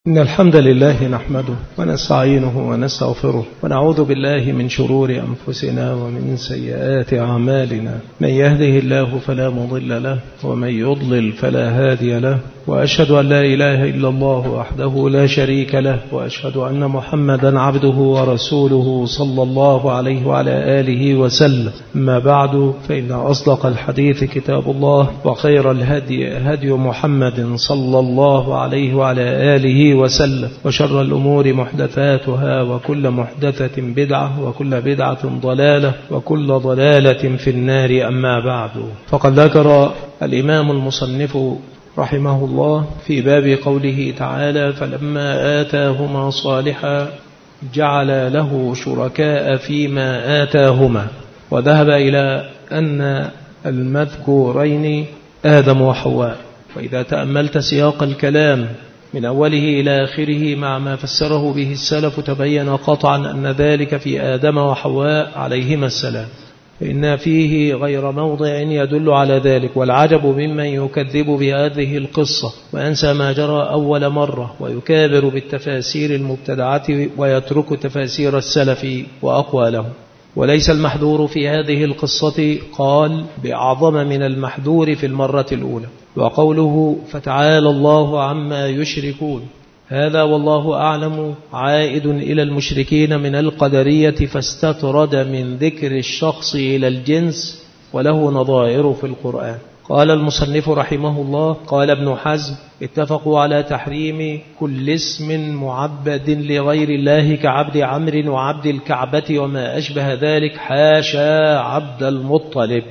إن الحمد لله نحمده ونستعينه ونستغفره ونعوذ بالله من شرور أنفسنا ومن سيئات أعمالنا. من يهده الله فلا مضل له ومن يضلل فلا هادي له، وأشهد أن لا إله إلا الله وحده لا شريك له، وأشهد أن محمدا عبده ورسوله صلى الله عليه وعلى آله وسلم. أما بعد، فإن أصدق الحديث كتاب الله، وخير الهدي هدي محمد صلى الله عليه وعلى آله وسلم، وشر الأمور محدثاتها، وكل محدثة بدعة، وكل بدعة ضلالة، وكل ضلالة في النار. أما بعد، فقد ذكر الإمام المصنف رحمه الله في باب قوله تعالى: فلما آتاهما صالحا جعل له شركاء فيما آتاهما، وذهب إلى أن المذكورين آدم وحواء. وإذا تأملت سياق الكلام من أوله إلى آخره مع ما فسره به السلف، تبين قطعا أن ذلك في آدم وحواء عليهما السلام، فإن فيه غير موضع يدل على ذلك. والعجب ممن يكذب بهذه القصة وينسى ما جرى أول مرة، ويكابر بالتفاسير المبتدعة ويترك تفاسير السلف وأقوالهم. وليس المحذور في هذه القصة قال بأعظم من المحذور في المرة الأولى. وقوله فتعالى الله عما يشركون، هذا والله أعلم عائد إلى المشركين من القدرية، فاستطرد من ذكر الشخص إلى الجنس، وله نظائر في القرآن. قال المصنف رحمه الله: قال ابن حزم: اتفقوا على تحريم كل اسم معبد لغير الله كعبد عمرو وعبد الكعبة وما أشبه ذلك، حاشا عبد المطلب.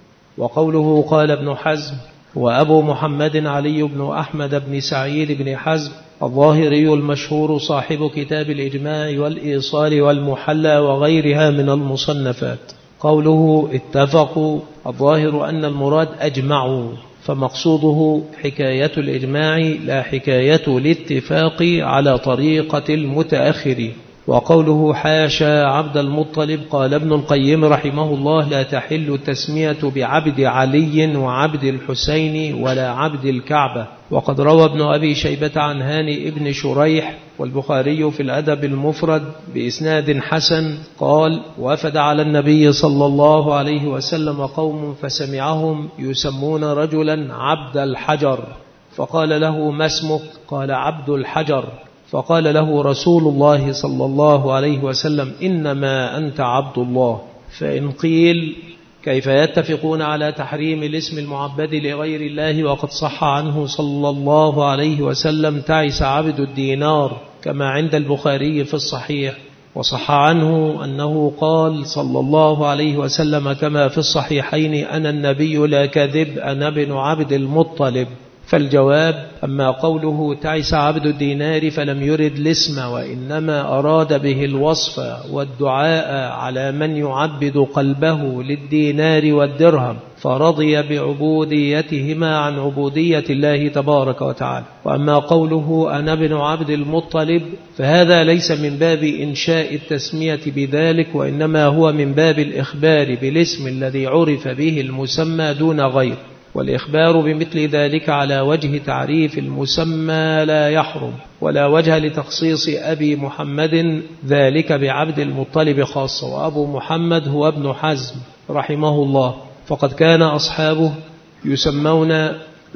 وقوله قال ابن حزم وأبو محمد علي بن أحمد بن سعيد بن حزم الظاهري المشهور صاحب كتاب الإجماع والإيصال والمحلى وغيرها من المصنفات. قوله اتفقوا، الظاهر أن المراد أجمعوا، فمقصوده حكاية الإجماع لا حكاية الاتفاق على طريقة المتأخرين. وقوله حاشا عبد المطلب، قال ابن القيم رحمه الله: لا تحل التسمية بعبد علي وعبد الحسين ولا عبد الكعبة. وقد روى ابن أبي شيبة عن هاني ابن شريح والبخاري في الأدب المفرد بإسناد حسن قال: وفد على النبي صلى الله عليه وسلم قوم فسمعهم يسمون رجلا عبد الحجر، فقال له: ما اسمك؟ قال: عبد الحجر. فقال له رسول الله صلى الله عليه وسلم: إنما أنت عبد الله. فإن قيل: كيف يتفقون على تحريم الاسم المعبد لغير الله وقد صح عنه صلى الله عليه وسلم: تعس عبد الدينار، كما عند البخاري في الصحيح. وصح عنه أنه قال صلى الله عليه وسلم كما في الصحيحين: أنا النبي لا كذب، أنا ابن عبد المطلب. فالجواب: أما قوله تعس عبد الدينار فلم يرد الاسم، وإنما أراد به الوصف والدعاء على من يعبد قلبه للدينار والدرهم، فرضي بعبوديتهما عن عبودية الله تبارك وتعالى. وأما قوله أنا ابن عبد المطلب، فهذا ليس من باب إنشاء التسمية بذلك، وإنما هو من باب الإخبار بالاسم الذي عرف به المسمى دون غير. والإخبار بمثل ذلك على وجه تعريف المسمى لا يحرم، ولا وجه لتخصيص أبي محمد ذلك بعبد المطلب خاصة. وأبو محمد هو ابن حزم رحمه الله، فقد كان أصحابه يسمون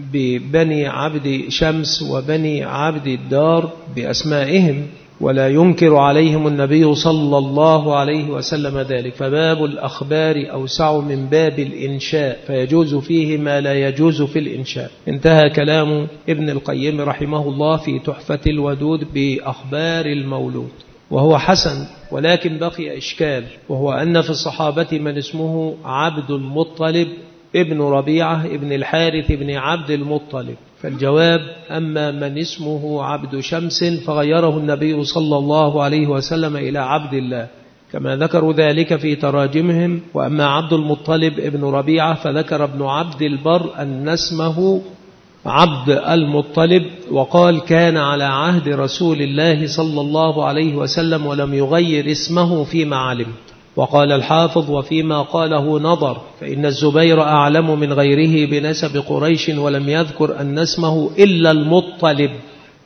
ببني عبد شمس وبني عبد الدار بأسمائهم، ولا ينكر عليهم النبي صلى الله عليه وسلم ذلك. فباب الأخبار أوسع من باب الإنشاء، فيجوز فيه ما لا يجوز في الإنشاء. انتهى كلام ابن القيم رحمه الله في تحفة الودود بأخبار المولود، وهو حسن، ولكن بقي إشكال، وهو أن في الصحابة من اسمه عبد المطلب ابن ربيعة ابن الحارث ابن عبد المطلب. فالجواب: أما من اسمه عبد شمس فغيره النبي صلى الله عليه وسلم إلى عبد الله، كما ذكروا ذلك في تراجمهم. وأما عبد المطلب ابن ربيعة فذكر ابن عبد البر أن اسمه عبد المطلب، وقال: كان على عهد رسول الله صلى الله عليه وسلم ولم يغير اسمه فيما علم. وقال الحافظ: وفيما قاله نظر، فإن الزبير أعلم من غيره بنسب قريش ولم يذكر أن اسمه إلا المطلب،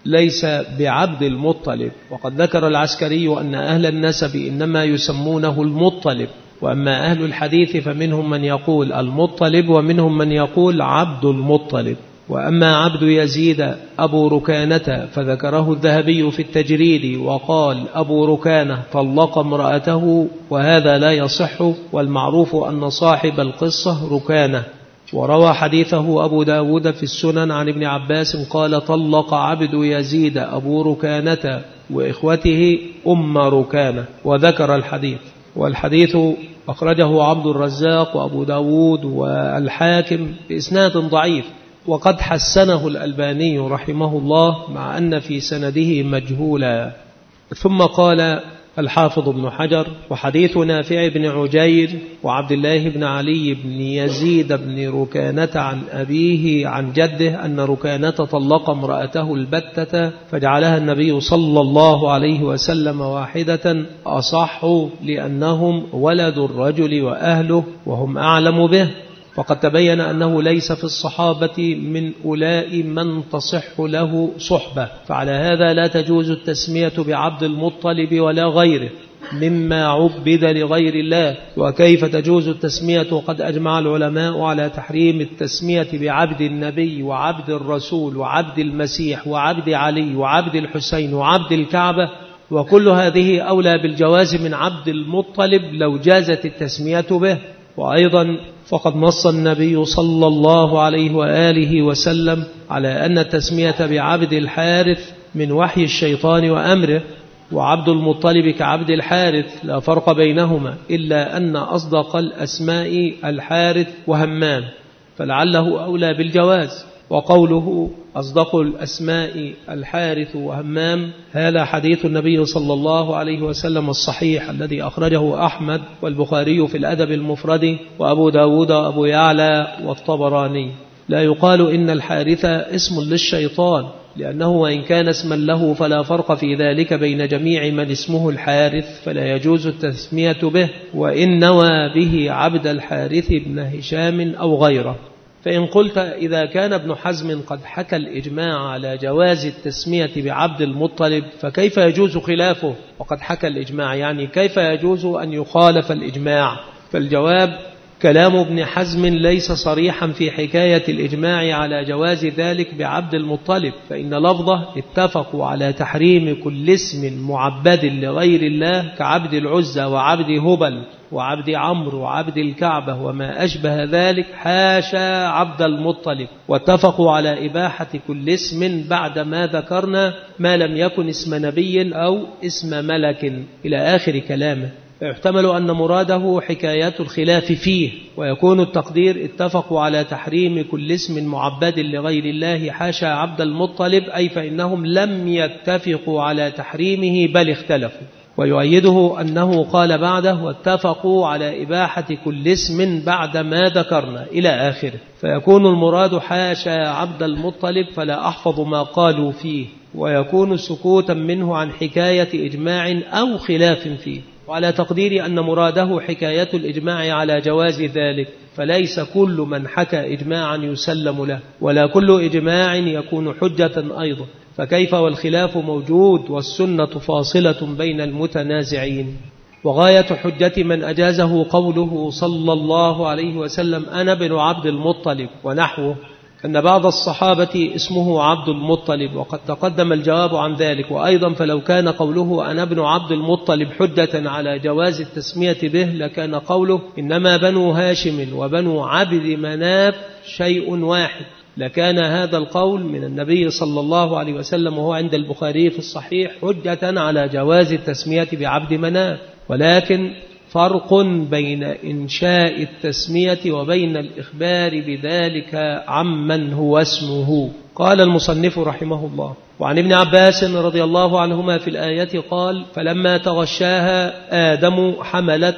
ليس بعبد المطلب. وقد ذكر العسكري أن أهل النسب إنما يسمونه المطلب، وأما أهل الحديث فمنهم من يقول المطلب ومنهم من يقول عبد المطلب. وأما عبد يزيد أبو ركانة فذكره الذهبي في التجريد وقال أبو ركانة طلق امرأته، وهذا لا يصح، والمعروف أن صاحب القصة ركانة. وروى حديثه أبو داود في السنن عن ابن عباس قال طلق عبد يزيد أبو ركانة وإخوته أم ركانة، وذكر الحديث. والحديث أخرجه عبد الرزاق وأبو داود والحاكم بإسناد ضعيف، وقد حسنه الألباني رحمه الله مع أن في سنده مجهولا. ثم قال الحافظ ابن حجر: وحديث نافع بن عجير وعبد الله بن علي بن يزيد بن ركانة عن أبيه عن جده أن ركانة طلق امرأته البتة فجعلها النبي صلى الله عليه وسلم واحدة أصح، لأنهم ولد الرجل وأهله وهم أعلم به. فقد تبين أنه ليس في الصحابة من أولاء من تصح له صحبة، فعلى هذا لا تجوز التسمية بعبد المطلب ولا غيره مما عبد لغير الله. وكيف تجوز التسمية وقد أجمع العلماء على تحريم التسمية بعبد النبي وعبد الرسول وعبد المسيح وعبد علي وعبد الحسين وعبد الكعبة، وكل هذه أولى بالجواز من عبد المطلب لو جازت التسمية به. وأيضا فقد نص النبي صلى الله عليه وآله وسلم على أن التسمية بعبد الحارث من وحي الشيطان وأمره، وعبد المطلب كعبد الحارث لا فرق بينهما، إلا أن أصدق الأسماء الحارث وهمام، فلعله أولى بالجواز. وقوله أصدق الأسماء الحارث وهمام هذا حديث النبي صلى الله عليه وسلم الصحيح الذي أخرجه أحمد والبخاري في الأدب المفرد وأبو داود وأبو يعلى والطبراني. لا يقال إن الحارث اسم للشيطان، لأنه وإن كان اسما له فلا فرق في ذلك بين جميع من اسمه الحارث، فلا يجوز التسمية به، وإن نوى به عبد الحارث بن هشام أو غيره. فإن قلت إذا كان ابن حزم قد حكى الإجماع على جواز التسمية بعبد المطلب فكيف يجوز خلافه؟ وقد حكى الإجماع، يعني كيف يجوز أن يخالف الإجماع؟ فالجواب: كلام ابن حزم ليس صريحا في حكاية الإجماع على جواز ذلك بعبد المطلب، فإن لفظه اتفقوا على تحريم كل اسم معبد لغير الله كعبد العزى وعبد هبل وعبد عمرو وعبد الكعبة وما أشبه ذلك، حاشا عبد المطلب، واتفقوا على إباحة كل اسم بعد ما ذكرنا ما لم يكن اسم نبي أو اسم ملك إلى آخر كلامه. فيحتمل أن مراده حكايات الخلاف فيه، ويكون التقدير اتفقوا على تحريم كل اسم معبد لغير الله حاشا عبد المطلب، أي فإنهم لم يتفقوا على تحريمه بل اختلفوا. ويؤيده أنه قال بعده: واتفقوا على إباحة كل اسم بعد ما ذكرنا إلى آخره، فيكون المراد حاشا عبد المطلب، فلا أحفظ ما قالوا فيه، ويكون سكوتا منه عن حكاية إجماع أو خلاف فيه. وعلى تقدير أن مراده حكاية الإجماع على جواز ذلك، فليس كل من حكى إجماعا يسلم له، ولا كل إجماع يكون حجة أيضا، فكيف والخلاف موجود والسنة فاصلة بين المتنازعين. وغاية حجة من أجازه قوله صلى الله عليه وسلم: أنا بن عبد المطلب ونحوه، أن بعض الصحابة اسمه عبد المطلب، وقد تقدم الجواب عن ذلك. وأيضا فلو كان قوله أنا ابن عبد المطلب حجة على جواز التسمية به لكان قوله إنما بنو هاشم وبنو عبد مناف شيء واحد، لكان هذا القول من النبي صلى الله عليه وسلم وهو عند البخاري في الصحيح حجة على جواز التسمية بعبد مناف. ولكن فرق بين إنشاء التسمية وبين الإخبار بذلك عمن هو اسمه. قال المصنف رحمه الله: وعن ابن عباس رضي الله عنهما في الآية قال: فلما تغشاها آدم حملت،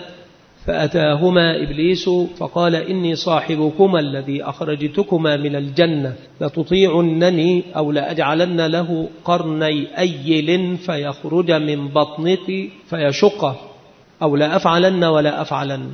فأتاهما إبليس فقال: إني صاحبكما الذي أخرجتكما من الجنة، لتطيعنني أو لأجعلن له قرني أيل فيخرج من بطنك فيشقه، أو لا أفعلن ولا أفعلن،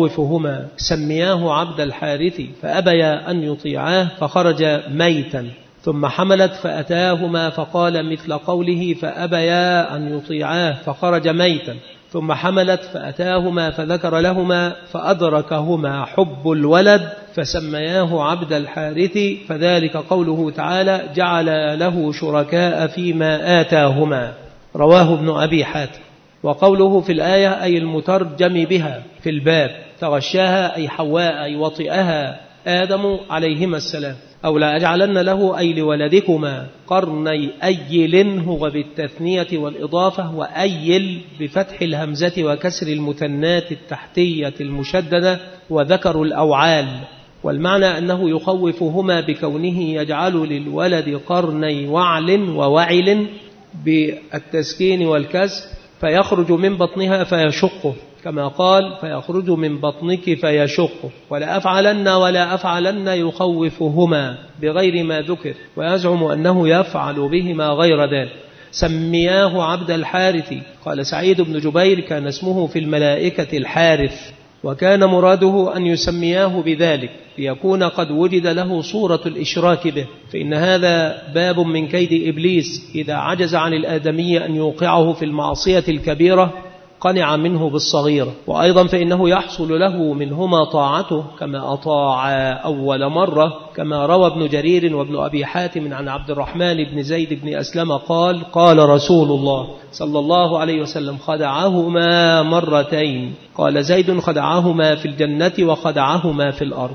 يخوفهما. سمياه عبد الحارث، فأبيا أن يطيعاه، فخرج ميتا. ثم حملت فأتاهما فقال مثل قوله فأبيا أن يطيعاه فخرج ميتا. ثم حملت فأتاهما فذكر لهما فأدركهما حب الولد فسمياه عبد الحارث، فذلك قوله تعالى جعل له شركاء فيما آتاهما، رواه ابن أبي حاتم. وقوله في الآية أي المترجم بها في الباب تغشاها أي حواء أي وطئها آدم عليهما السلام، أو لا أجعلن له أي لولدكما قرني أيل، هو بالتثنية والإضافة، وأيل بفتح الهمزة وكسر المثنات التحتية المشددة وذكر الأوعال، والمعنى أنه يخوفهما بكونه يجعل للولد قرني وعل ووعل بالتسكين والكسر، فيخرج من بطنها فيشقه، كما قال فيخرج من بطنك فيشقه. ولا أفعلن يخوفهما بغير ما ذكر، ويزعم أنه يفعل بهما غير ذلك. سمياه عبد الحارث. قال سعيد بن جبير كان اسمه في الملائكة الحارث، وكان مراده أن يسمياه بذلك ليكون قد وجد له صورة الإشراك به، فإن هذا باب من كيد إبليس إذا عجز عن الآدمي أن يوقعه في المعصية الكبيرة قنع منه بالصغيرة. وأيضا فإنه يحصل له منهما طاعته كما أطاع أول مرة، كما روى ابن جرير وابن أبي حاتم عن عبد الرحمن بن زيد بن أسلم قال قال رسول الله صلى الله عليه وسلم خدعهما مرتين، قال زيد خدعهما في الجنة وخدعهما في الأرض،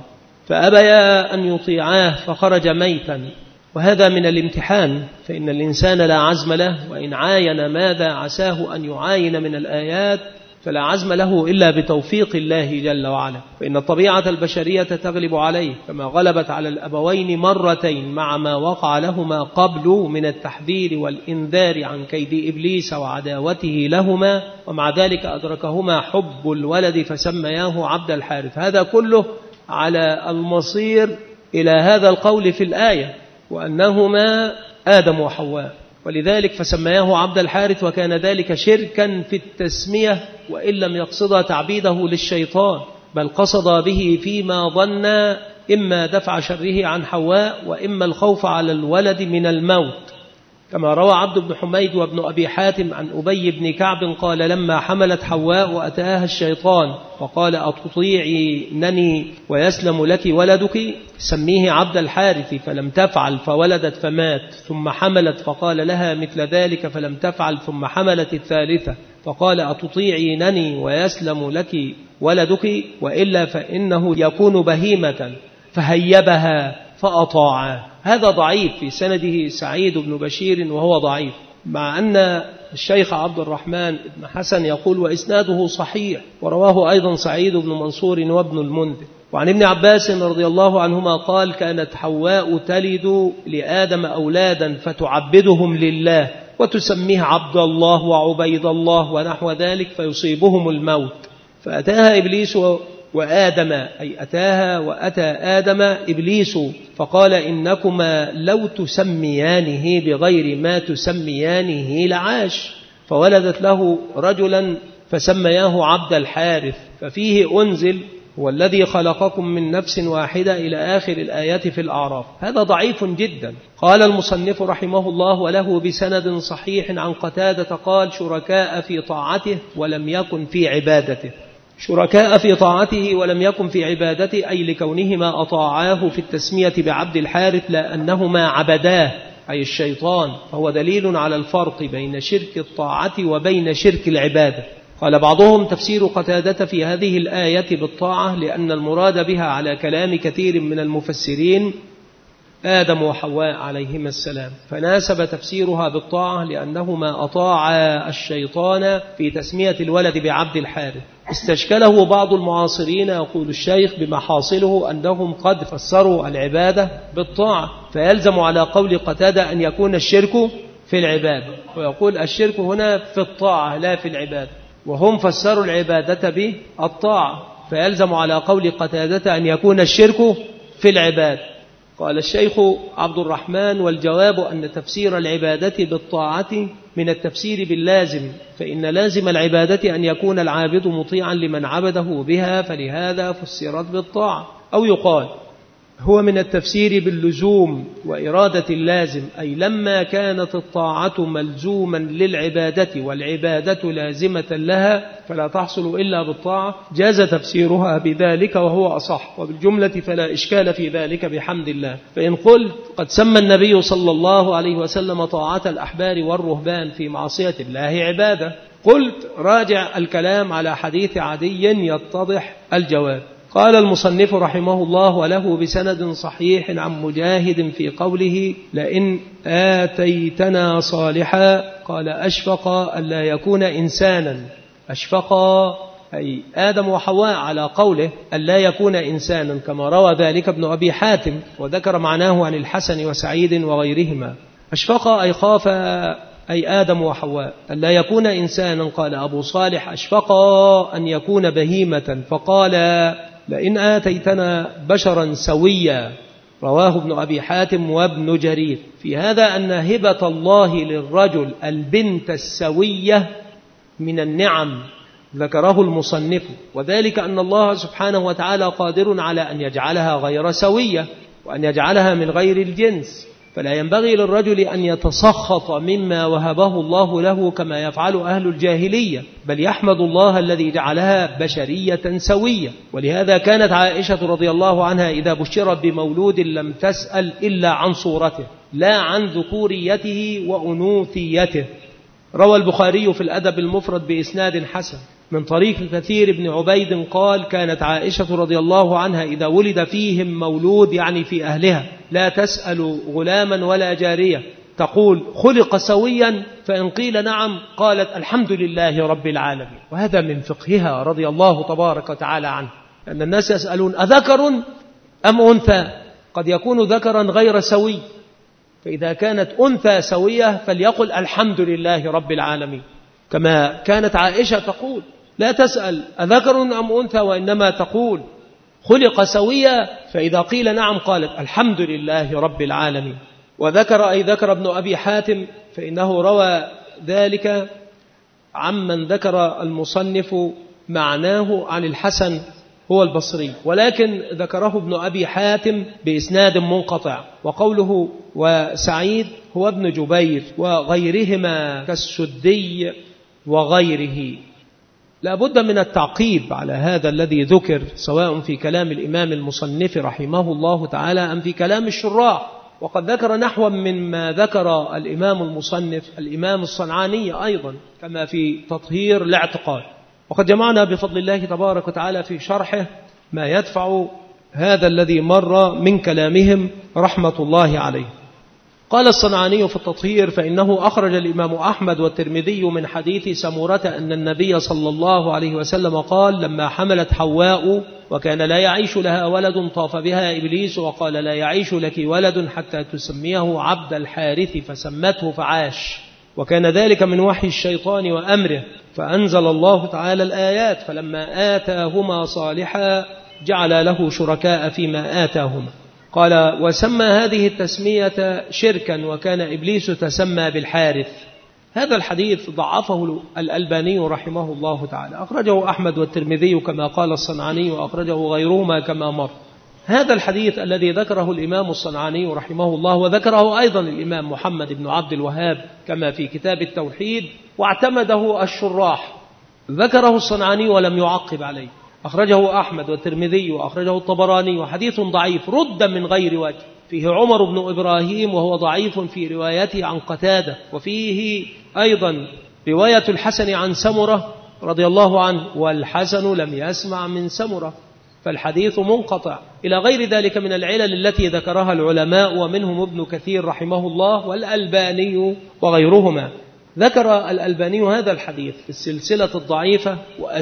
فأبيا أن يطيعاه فخرج ميتا. وهذا من الامتحان، فإن الإنسان لا عزم له، وإن عاين ماذا عساه أن يعاين من الآيات فلا عزم له إلا بتوفيق الله جل وعلا، فإن الطبيعة البشرية تغلب عليه كما غلبت على الأبوين مرتين مع ما وقع لهما قبل من التحذير والإنذار عن كيد إبليس وعداوته لهما، ومع ذلك أدركهما حب الولد فسمياه عبد الحارث. هذا كله على المصير إلى هذا القول في الآية وأنهما آدم وحواء، ولذلك فسمياه عبد الحارث، وكان ذلك شركا في التسمية، وإن لم يقصد تعبيده للشيطان، بل قصد به فيما ظن إما دفع شره عن حواء وإما الخوف على الولد من الموت، كما روى عبد بن حميد وابن أبي حاتم عن أبي بن كعب قال لما حملت حواء أتاها الشيطان وقال أتطيعينني ويسلم لك ولدك سميه عبد الحارث، فلم تفعل فولدت فمات، ثم حملت فقال لها مثل ذلك فلم تفعل، ثم حملت الثالثة فقال أتطيعينني ويسلم لك ولدك وإلا فإنه يكون بهيمة، فهيبها فأطاعا. هذا ضعيف في سنده سعيد بن بشير وهو ضعيف، مع أن الشيخ عبد الرحمن بن حسن يقول وإسناده صحيح، ورواه أيضا سعيد بن منصور وابن المنذر. وعن ابن عباس رضي الله عنهما قال كانت حواء تلد لآدم أولادا فتعبدهم لله وتسميه عبد الله وعبيد الله ونحو ذلك فيصيبهم الموت، فأتاها إبليس وآدم أي أتاها وأتى آدم إبليس فقال إنكما لو تسميانه بغير ما تسميانه لعاش، فولدت له رجلا فسمياه عبد الحارث، ففيه أنزل هو الذي خلقكم من نفس واحدة إلى آخر الآيات في الأعراف. هذا ضعيف جدا. قال المصنف رحمه الله وله بسند صحيح عن قتادة قال شركاء في طاعته ولم يكن في عبادته. شركاء في طاعته ولم يكن في عبادته أي لكونهما أطاعاه في التسمية بعبد الحارث لا أنهما عبداه أي الشيطان، فهو دليل على الفرق بين شرك الطاعة وبين شرك العبادة. قال بعضهم تفسير قتادة في هذه الآية بالطاعة لأن المراد بها على كلام كثير من المفسرين آدم وحواء عليهما السلام، فناسب تفسيرها بالطاعة لأنهما أطاعا الشيطان في تسمية الولد بعبد الحارث. استشكله بعض المعاصرين يقول الشيخ بما حاصله أنهم قد فسروا العبادة بالطاعة، فيلزم على قول قتادة أن يكون الشرك في العبادة، ويقول الشرك هنا في الطاعة لا في العبادة، وهم فسروا العبادة بالطاعة، فيلزم على قول قتادة أن يكون الشرك في العبادة. قال الشيخ عبد الرحمن والجواب أن تفسير العبادة بالطاعة من التفسير باللازم، فإن لازم العبادة أن يكون العابد مطيعا لمن عبده بها، فلهذا فسرت بالطاعة. أو يقال هو من التفسير باللزوم وإرادة اللازم، أي لما كانت الطاعة ملزوما للعبادة والعبادة لازمة لها فلا تحصل إلا بالطاعة، جاز تفسيرها بذلك وهو أصح، وبالجملة فلا إشكال في ذلك بحمد الله. فإن قلت قد سمى النبي صلى الله عليه وسلم طاعة الأحبار والرهبان في معصية الله عبادة، قلت راجع الكلام على حديث عدي يتضح الجواب. قال المصنف رحمه الله: وله بسند صحيح عن مجاهد في قوله: لئن آتيتنا صالحا، قال أشفق ألا يكون إنسانا، أشفق أي آدم وحواء على قوله ألا يكون إنسانا، كما روى ذلك ابن أبي حاتم وذكر معناه عن الحسن وسعيد وغيرهما. أشفق أي خاف أي آدم وحواء ألا يكون إنسانا. قال أبو صالح: أشفق أن يكون بهيمة، فقال: لئن آتيتنا بشرا سويا، رواه ابن أبي حاتم وابن جرير. في هذا أن هبة الله للرجل البنت السوية من النعم ذكره المصنف، وذلك أن الله سبحانه وتعالى قادر على أن يجعلها غير سوية وأن يجعلها من غير الجنس، فلا ينبغي للرجل أن يتسخط مما وهبه الله له كما يفعل أهل الجاهلية، بل يحمد الله الذي جعلها بشرية سوية. ولهذا كانت عائشة رضي الله عنها إذا بشرت بمولود لم تسأل إلا عن صورته لا عن ذكوريته وأنوثيته. روى البخاري في الأدب المفرد بإسناد حسن من طريق كثير بن عبيد قال: كانت عائشة رضي الله عنها إذا ولد فيهم مولود، يعني في أهلها، لا تسأل غلاما ولا جارية، تقول: خلق سويا؟ فإن قيل نعم قالت: الحمد لله رب العالمين. وهذا من فقهها رضي الله تبارك وتعالى عنه، أن الناس يسألون: أذكر أم أنثى؟ قد يكون ذكرا غير سوي، فإذا كانت أنثى سوية فليقل: الحمد لله رب العالمين، كما كانت عائشة تقول: لا تسأل أذكر أم أنثى، وإنما تقول: خلق سويا؟ فإذا قيل نعم قالت: الحمد لله رب العالمين. وذكر أي ذكر ابن أبي حاتم، فإنه روى ذلك عمن ذكر المصنف معناه عن الحسن هو البصري، ولكن ذكره ابن أبي حاتم بإسناد منقطع. وقوله وسعيد هو ابن جبير وغيرهما كالسدي وغيره. لا بد من التعقيب على هذا الذي ذكر، سواء في كلام الإمام المصنف رحمه الله تعالى أم في كلام الشراح. وقد ذكر نحوا مما ذكر الإمام المصنف الإمام الصنعاني أيضا، كما في تطهير الاعتقاد. وقد جمعنا بفضل الله تبارك وتعالى في شرحه ما يدفع هذا الذي مر من كلامهم رحمة الله عليه. قال الصنعاني في التطهير: فإنه أخرج الإمام أحمد والترمذي من حديث سمورة أن النبي صلى الله عليه وسلم قال: لما حملت حواء وكان لا يعيش لها ولد طاف بها إبليس وقال: لا يعيش لك ولد حتى تسميه عبد الحارث، فسمته فعاش. وكان ذلك من وحي الشيطان وأمره، فأنزل الله تعالى الآيات: فلما آتاهما صالحا جعل له شركاء فيما آتاهما. قال: وسمى هذه التسمية شركا، وكان إبليس تسمى بالحارث. هذا الحديث ضعفه الألباني رحمه الله تعالى، أخرجه أحمد والترمذي كما قال الصنعاني، وأخرجه غيرهما كما مر. هذا الحديث الذي ذكره الإمام الصنعاني رحمه الله، وذكره أيضا الإمام محمد بن عبد الوهاب كما في كتاب التوحيد، واعتمده الشراح. ذكره الصنعاني ولم يعقب عليه، أخرجه أحمد والترمذي وأخرجه الطبراني، وحديث ضعيف رد من غير وجه، فيه عمر بن إبراهيم وهو ضعيف في روايته عن قتادة، وفيه أيضا رواية الحسن عن سمرة رضي الله عنه، والحسن لم يسمع من سمرة، فالحديث منقطع، إلى غير ذلك من العلل التي ذكرها العلماء، ومنهم ابن كثير رحمه الله والألباني وغيرهما. ذكر الألباني هذا الحديث في السلسلة الضعيفة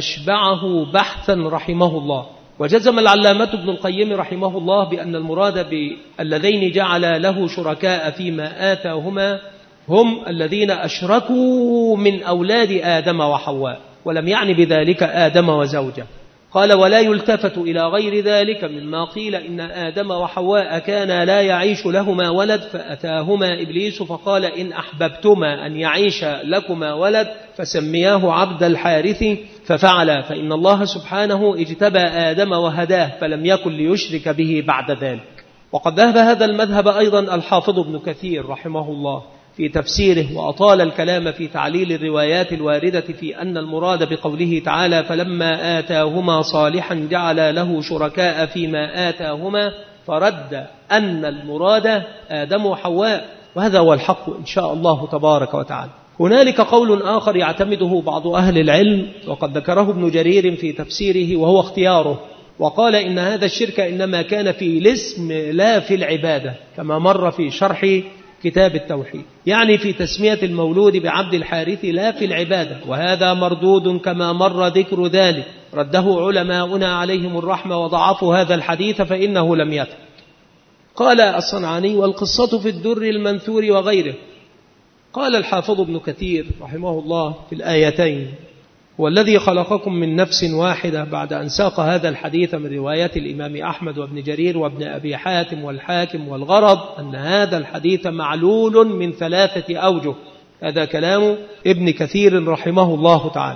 وأشبعه بحثا رحمه الله. وجزم العلامة ابن القيم رحمه الله بأن المراد بالذين جعل له شركاء فيما آتاهما هم الذين أشركوا من أولاد آدم وحواء، ولم يعني بذلك آدم وزوجه. قال: ولا يلتفت إلى غير ذلك مما قيل إن آدم وحواء كانا لا يعيش لهما ولد، فأتاهما إبليس فقال: إن أحببتما أن يعيش لكما ولد فسمياه عبد الحارث، ففعل، فإن الله سبحانه اجتبى آدم وهداه، فلم يكن ليشرك به بعد ذلك. وقد ذهب هذا المذهب أيضا الحافظ ابن كثير رحمه الله في تفسيره، وأطال الكلام في تعليل الروايات الواردة في أن المراد بقوله تعالى فلما آتاهما صالحا جعل له شركاء فيما آتاهما، فرد أن المراد آدم وحواء، وهذا هو الحق إن شاء الله تبارك وتعالى. هنالك قول آخر يعتمده بعض أهل العلم وقد ذكره ابن جرير في تفسيره وهو اختياره، وقال إن هذا الشرك إنما كان في الاسم لا في العبادة، كما مر في شرح كتاب التوحيد، يعني في تسمية المولود بعبد الحارث لا في العبادة، وهذا مردود كما مر ذكر ذلك، رده علماؤنا عليهم الرحمة وضعفوا هذا الحديث فإنه لم يثبت. قال الصنعاني والقصة في الدر المنثور وغيره. قال الحافظ ابن كثير رحمه الله في الآيتين والذي خلقكم من نفس واحدة، بعد أن ساق هذا الحديث من روايات الإمام أحمد وابن جرير وابن أبي حاتم والحاكم، والغرض أن هذا الحديث معلول من 3 أوجه. هذا كلام ابن كثير رحمه الله تعالى.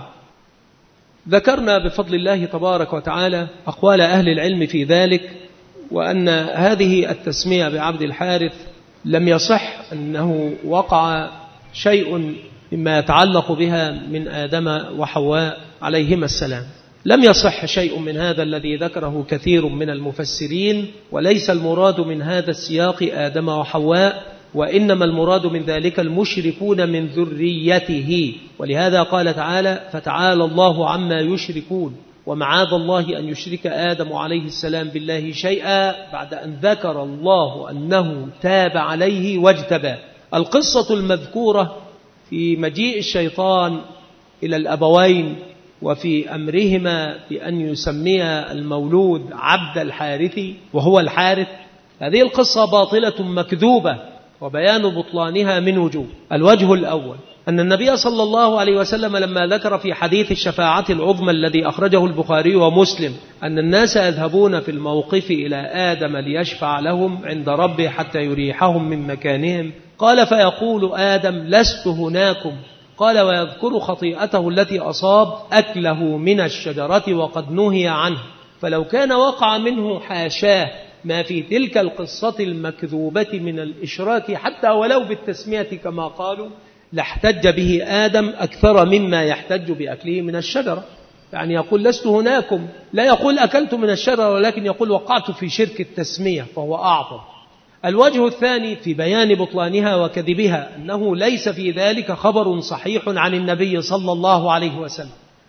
ذكرنا بفضل الله تبارك وتعالى أقوال أهل العلم في ذلك، وأن هذه التسمية بعبد الحارث لم يصح أنه وقع شيء مما يتعلق بها من آدم وحواء عليهما السلام، لم يصح شيء من هذا الذي ذكره كثير من المفسرين، وليس المراد من هذا السياق آدم وحواء، وإنما المراد من ذلك المشركون من ذريته، ولهذا قال تعالى فتعالى الله عما يشركون، ومعاذ الله أن يشرك آدم عليه السلام بالله شيئا بعد أن ذكر الله أنه تاب عليه واجتباه. القصة المذكورة في مجيء الشيطان إلى الأبوين وفي أمرهما بأن يسمي المولود عبد الحارث وهو الحارث، هذه القصة باطلة مكذوبة، وبيان بطلانها من وجوه. الوجه الأول أن النبي صلى الله عليه وسلم لما ذكر في حديث الشفاعة العظمى الذي أخرجه البخاري ومسلم أن الناس يذهبون في الموقف إلى آدم ليشفع لهم عند ربه حتى يريحهم من مكانهم، قال فيقول آدم لست هناكم، قال ويذكر خطيئته التي أصاب أكله من الشجرة وقد نهي عنه، فلو كان وقع منه حاشاه ما في تلك القصة المكذوبة من الإشراك حتى ولو بالتسمية كما قالوا، لاحتج به آدم أكثر مما يحتج بأكله من الشجرة. يعني يقول لست هناكم، لا يقول أكلت من الشجرة، ولكن يقول وقعت في شرك التسمية، فهو أعظم. الوجه الثاني في بيان بطلانها وكذبها أنه ليس في ذلك خبر صحيح عن النبي صلى الله عليه وسلم،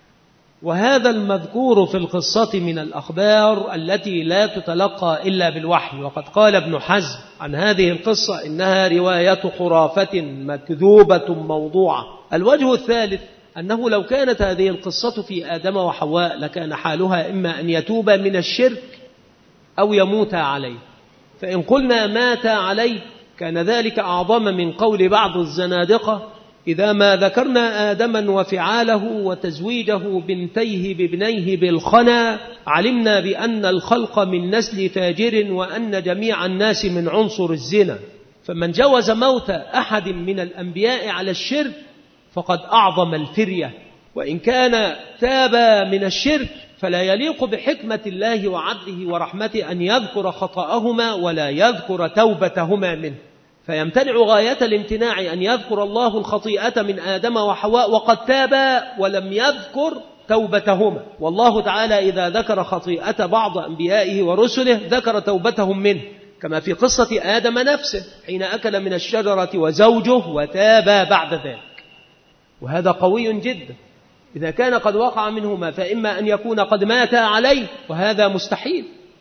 وهذا المذكور في القصة من الأخبار التي لا تتلقى إلا بالوحي، وقد قال ابن حزم عن هذه القصة إنها رواية خرافة مكذوبة موضوعة. الوجه الثالث أنه لو كانت هذه القصة في آدم وحواء لكان حالها إما أن يتوب من الشرك أو يموت عليه، فإن قلنا مات عليه كان ذلك أعظم من قول بعض الزنادقة إذا ما ذكرنا آدما وفعاله وتزويجه بنتيه بابنيه بالخنا علمنا بأن الخلق من نسل فاجر وأن جميع الناس من عنصر الزنا، فمن جوز موت أحد من الأنبياء على الشرك فقد أعظم الفرية، وإن كان تاب من الشرك فلا يليق بحكمة الله وعدله ورحمته أن يذكر خطأهما ولا يذكر توبتهما منه، فيمتنع غاية الامتناع أن يذكر الله الخطيئة من آدم وحواء وقد تابا ولم يذكر توبتهما، والله تعالى إذا ذكر خطيئة بعض أنبيائه ورسله ذكر توبتهم منه، كما في قصة آدم نفسه حين أكل من الشجرة وزوجه وتابا بعد ذلك، وهذا قوي جدا. إذا كان قد وقع منهما فإما أن يكون قد مات عليه وهذا مستحيل،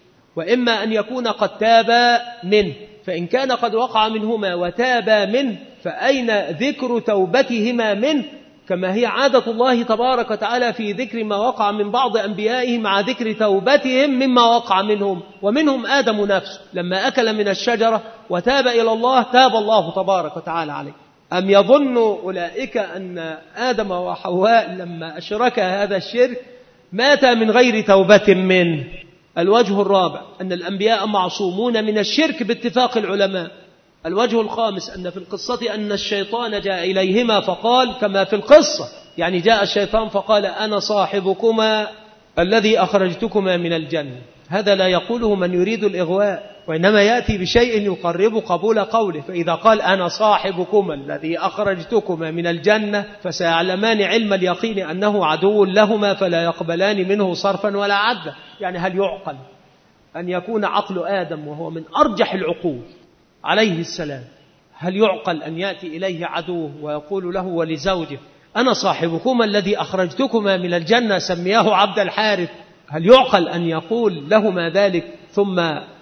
وإما أن يكون قد تاب منه، فإن كان قد وقع منهما وتابا منه فأين ذكر توبتهما منه، كما هي عادة الله تبارك وتعالى في ذكر ما وقع من بعض أنبيائه مع ذكر توبتهم مما وقع منهم، ومنهم آدم نفسه لما أكل من الشجرة وتاب إلى الله تاب الله تبارك وتعالى عليه. أم يظن أولئك أن آدم وحواء لما أشرك هذا الشرك مات من غير توبة منه؟ الوجه الرابع أن الأنبياء معصومون من الشرك باتفاق العلماء. الوجه الخامس أن في القصة أن الشيطان جاء إليهما فقال كما في القصة، يعني جاء الشيطان فقال أنا صاحبكما الذي أخرجتكما من الجنة، هذا لا يقوله من يريد الإغواء، وإنما يأتي بشيء يقرب قبول قوله. فإذا قال أنا صاحبكما الذي أخرجتكما من الجنة فسيعلمان علم اليقين أنه عدو لهما فلا يقبلان منه صرفا ولا عدلا. يعني هل يعقل أن يكون عقل آدم وهو من أرجح العقول عليه السلام، هل يعقل أن يأتي إليه عدوه ويقول له ولزوجه أنا صاحبكما الذي أخرجتكما من الجنة سمياه عبد الحارث، هل يعقل أن يقول لهما ذلك ثم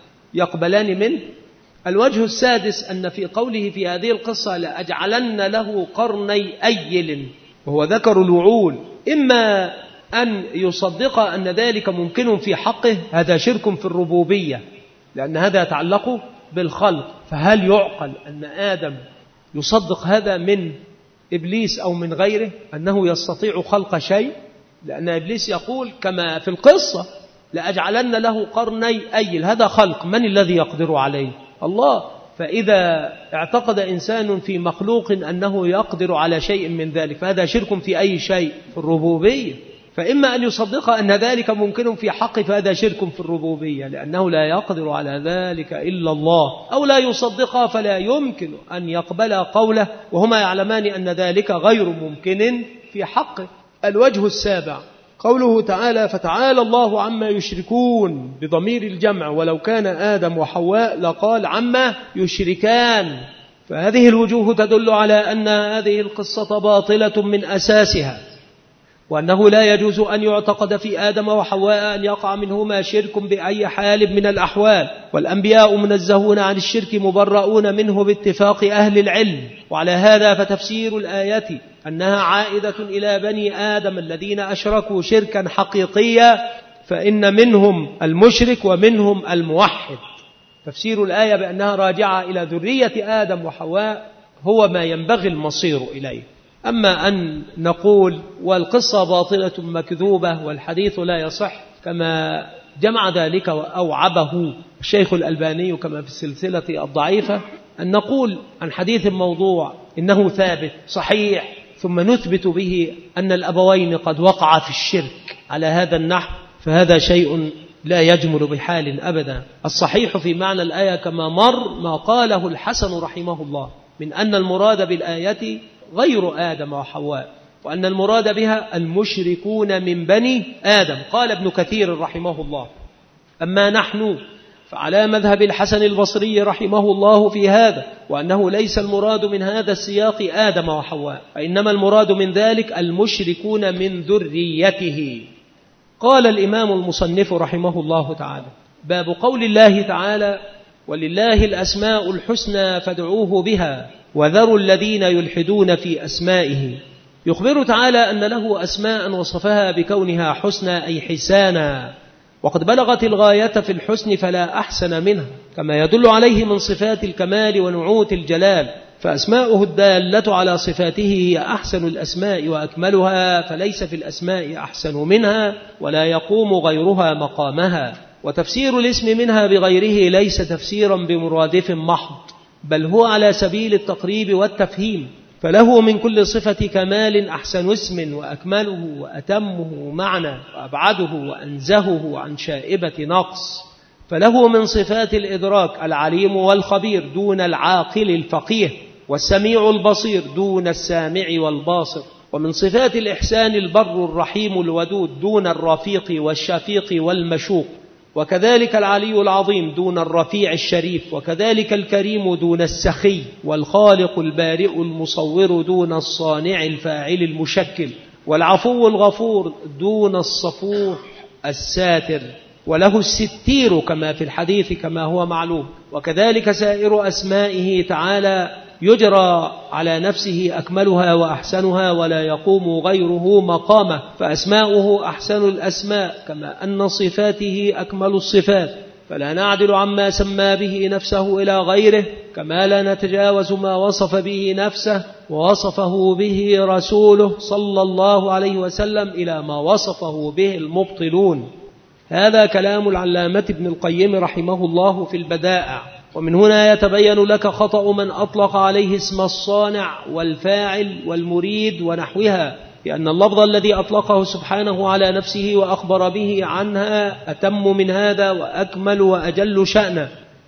يقبلان منه؟ الوجه السادس أن في قوله في هذه القصة لأجعلن له قرني أيل، وهو ذكر الوعول، إما أن يصدق أن ذلك ممكن في حقه، هذا شرك في الربوبية لأن هذا يتعلق بالخلق. فهل يعقل أن آدم يصدق هذا من إبليس أو من غيره أنه يستطيع خلق شيء؟ لأن إبليس يقول كما في القصة لأجعلن له قرني أيل، هذا خلق، من الذي يقدر عليه؟ الله. فإذا اعتقد إنسان في مخلوق أنه يقدر على شيء من ذلك فهذا شرك في أي شيء؟ في الربوبية. فإما أن يصدق أن ذلك ممكن في حق فهذا شرك في الربوبية لأنه لا يقدر على ذلك إلا الله، أو لا يصدق فلا يمكن أن يقبل قوله وهما يعلمان أن ذلك غير ممكن في حقه. الوجه السابع قوله تعالى فتعالى الله عما يشركون بضمير الجمع، ولو كان آدم وحواء لقال عما يشركان. فهذه الوجوه تدل على أن هذه القصة باطلة من أساسها، وأنه لا يجوز أن يعتقد في آدم وحواء أن يقع منهما شرك بأي حال من الأحوال، والأنبياء منزهون عن الشرك مبرؤون منه باتفاق أهل العلم. وعلى هذا فتفسير الآية أنها عائدة إلى بني آدم الذين أشركوا شركا حقيقيا، فإن منهم المشرك ومنهم الموحد. تفسير الآية بأنها راجعة إلى ذرية آدم وحواء هو ما ينبغي المصير إليه. أما أن نقول والقصة باطلة مكذوبة والحديث لا يصح كما جمع ذلك وأوعبه الشيخ الألباني كما في السلسلة الضعيفة، أن نقول عن حديث موضوع إنه ثابت صحيح ثم نثبت به أن الأبوين قد وقع في الشرك على هذا النحو، فهذا شيء لا يجمل بحال أبدا. الصحيح في معنى الآية كما مر ما قاله الحسن رحمه الله من أن المراد بالآية غير آدم وحواء، وأن المراد بها المشركون من بني آدم. قال ابن كثير رحمه الله أما نحن فعلى مذهب الحسن البصري رحمه الله في هذا، وأنه ليس المراد من هذا السياق آدم وحواء، فإنما المراد من ذلك المشركون من ذريته. قال الإمام المصنف رحمه الله تعالى باب قول الله تعالى ولله الأسماء الحسنى فادعوه بها وذروا الذين يلحدون في أسمائه. يخبر تعالى أن له أسماء وصفها بكونها حسنى أي حسانا، وقد بلغت الغاية في الحسن فلا أحسن منها، كما يدل عليه من صفات الكمال ونعوت الجلال. فأسماؤه الدالة على صفاته هي أحسن الأسماء وأكملها، فليس في الأسماء أحسن منها ولا يقوم غيرها مقامها. وتفسير الاسم منها بغيره ليس تفسيرا بمرادف محض، بل هو على سبيل التقريب والتفهيم، فله من كل صفة كمال أحسن اسم وأكمله وأتمه معنى وأبعده وأنزهه عن شائبة نقص. فله من صفات الإدراك العليم والخبير دون العاقل الفقيه، والسميع البصير دون السامع والباصر. ومن صفات الإحسان البر الرحيم الودود دون الرفيق والشفيق والمشوق، وكذلك العلي العظيم دون الرفيع الشريف، وكذلك الكريم دون السخي، والخالق البارئ المصور دون الصانع الفاعل المشكل، والعفو الغفور دون الصفوح الساتر، وله الستير كما في الحديث كما هو معلوم. وكذلك سائر أسمائه تعالى يجرى على نفسه أكملها وأحسنها ولا يقوم غيره مقامه، فأسماؤه أحسن الأسماء كما أن صفاته أكمل الصفات، فلا نعدل عما سمى به نفسه إلى غيره، كما لا نتجاوز ما وصف به نفسه ووصفه به رسوله صلى الله عليه وسلم إلى ما وصفه به المبطلون. هذا كلام العلامة ابن القيم رحمه الله في البدائع. ومن هنا يتبين لك خطأ من أطلق عليه اسم الصانع والفاعل والمريد ونحوها، لأن اللفظ الذي أطلقه سبحانه على نفسه وأخبر به عنها أتم من هذا وأكمل وأجل شأنا،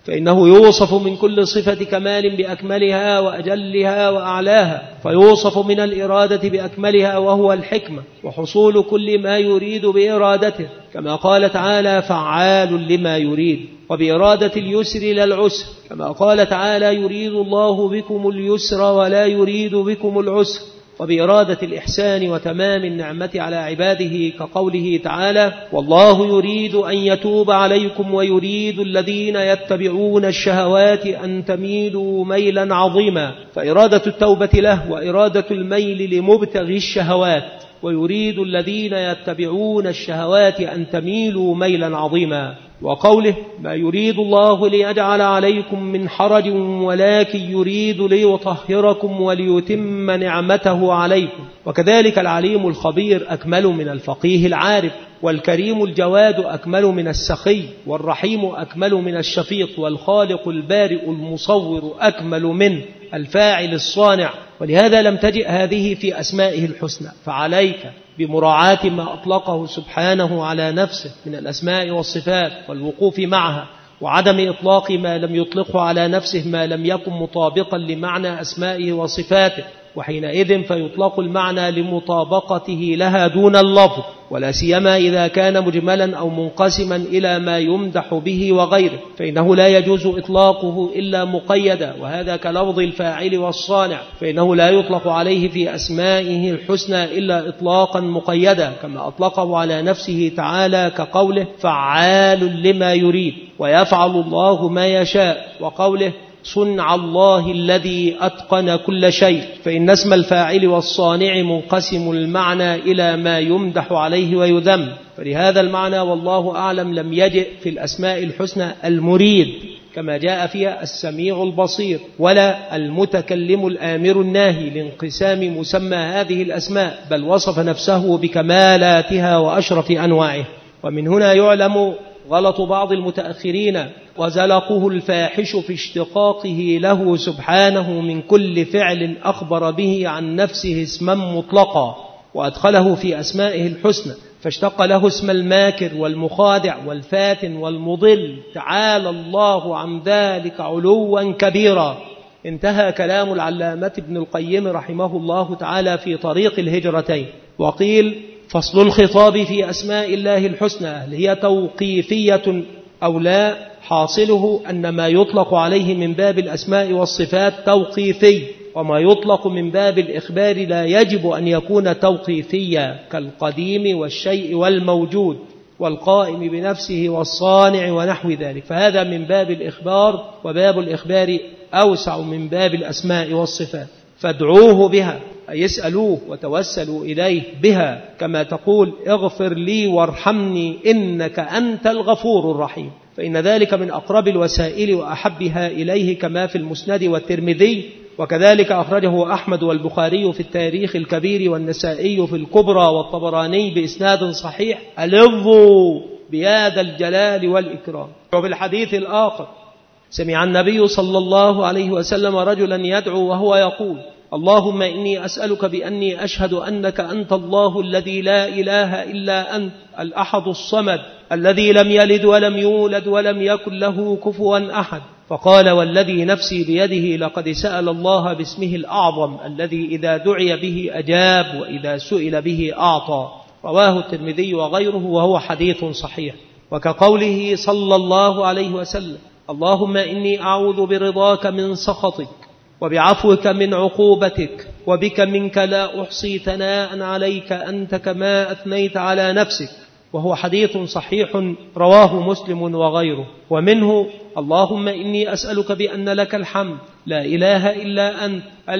فإنه يوصف من كل صفة كمال بأكملها وأجلها وأعلاها، فيوصف من الإرادة بأكملها وهو الحكمة وحصول كل ما يريد بإرادته، كما قال تعالى فعال لما يريد، وبإرادة اليسر لا العسر، كما قال تعالى يريد الله بكم اليسر ولا يريد بكم العسر، وبإرادة الإحسان وتمام النعمة على عباده، كقوله تعالى والله يريد أن يتوب عليكم ويريد الذين يتبعون الشهوات أن تميلوا ميلا عظيما، فإرادة التوبة له وإرادة الميل لمبتغي الشهوات، ويريد الذين يتبعون الشهوات أن تميلوا ميلا عظيما. وقوله ما يريد الله ليجعل عليكم من حرج ولكن يريد ليطهركم وليتم نعمته عليكم. وكذلك العليم الخبير أكمل من الفقيه العارف، والكريم الجواد أكمل من السخي، والرحيم أكمل من الشفيق، والخالق البارئ المصور أكمل من الفاعل الصانع. ولهذا لم تجئ هذه في أسمائه الحسنى، فعليك بمراعاة ما أطلقه سبحانه على نفسه من الأسماء والصفات والوقوف معها، وعدم إطلاق ما لم يطلقه على نفسه ما لم يكن مطابقا لمعنى أسمائه وصفاته، وحينئذ فيطلق المعنى لمطابقته لها دون اللفظ، ولا سيما إذا كان مجملا أو منقسما إلى ما يمدح به وغيره، فإنه لا يجوز إطلاقه إلا مقيدا، وهذا كلفظ الفاعل والصانع، فإنه لا يطلق عليه في أسمائه الحسنى إلا إطلاقا مقيدا، كما أطلقه على نفسه تعالى كقوله فعال لما يريد ويفعل الله ما يشاء، وقوله صنع الله الذي أتقن كل شيء، فإن اسم الفاعل والصانع منقسم المعنى إلى ما يمدح عليه ويذم، فلهذا المعنى والله أعلم لم يجئ في الأسماء الحسنى المريد كما جاء فيها السميع البصير، ولا المتكلم الآمر الناهي لانقسام مسمى هذه الأسماء، بل وصف نفسه بكمالاتها وأشرف أنواعها. ومن هنا يعلم غلط بعض المتأخرين وزلقه الفاحش في اشتقاقه له سبحانه من كل فعل أخبر به عن نفسه اسما مطلقا، وأدخله في أسمائه الحسنى، فاشتق له اسم الماكر والمخادع والفاتن والمضل، تعالى الله عن ذلك علوا كبيرا. انتهى كلام العلامة ابن القيم رحمه الله تعالى في طريق الهجرتين. وقيل فصل الخطاب في أسماء الله الحسنى هل هي توقيفية أو لا؟ حاصله أن ما يطلق عليه من باب الأسماء والصفات توقيفي، وما يطلق من باب الإخبار لا يجب أن يكون توقيفيا، كالقديم والشيء والموجود والقائم بنفسه والصانع ونحو ذلك، فهذا من باب الإخبار، وباب الإخبار أوسع من باب الأسماء والصفات. فادعوه بها أي اسألوه وتوسلوا إليه بها، كما تقول اغفر لي وارحمني إنك أنت الغفور الرحيم، فإن ذلك من أقرب الوسائل وأحبها إليه، كما في المسند والترمذي، وكذلك أخرجه أحمد والبخاري في التاريخ الكبير والنسائي في الكبرى والطبراني بإسناد صحيح ألظوا بياد الجلال والإكرام. وفي الحديث الآخر سمع النبي صلى الله عليه وسلم رجلا يدعو وهو يقول اللهم إني أسألك بأني أشهد أنك أنت الله الذي لا إله إلا أنت الأحد الصمد الذي لم يلد ولم يولد ولم يكن له كفوا أحد. فقال والذي نفسي بيده لقد سأل الله باسمه الأعظم الذي إذا دعي به أجاب وإذا سئل به أعطى. رواه الترمذي وغيره وهو حديث صحيح. وكقوله صلى الله عليه وسلم اللهم إني أعوذ برضاك من سخطك وبعفوك من عقوبتك وبك منك لا أحصي ثناء عليك أنت كما أثنيت على نفسك، وهو حديث صحيح رواه مسلم وغيره. ومنه اللهم إني أسألك بأن لك الحمد لا إله إلا أنت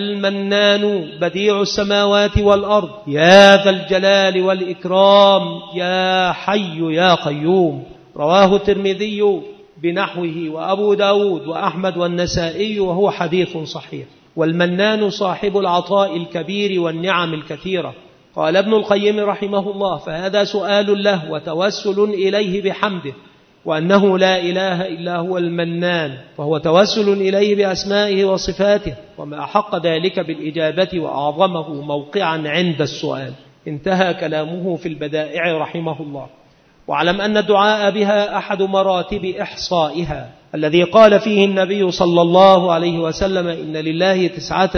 المنان بديع السماوات والأرض يا ذا الجلال والإكرام يا حي يا قيوم. رواه الترمذي بنحوه وأبو داود وأحمد والنسائي وهو حديث صحيح. والمنان صاحب العطاء الكبير والنعم الكثيرة. قال ابن القيم رحمه الله فهذا سؤال له وتوسل إليه بحمده، وأنه لا إله إلا هو المنان، فهو توسل إليه بأسمائه وصفاته، وما أحق ذلك بالإجابة وأعظمه موقعا عند السؤال. انتهى كلامه في البدائع رحمه الله. واعلم أن الدعاء بها أحد مراتب إحصائها الذي قال فيه النبي صلى الله عليه وسلم إن لله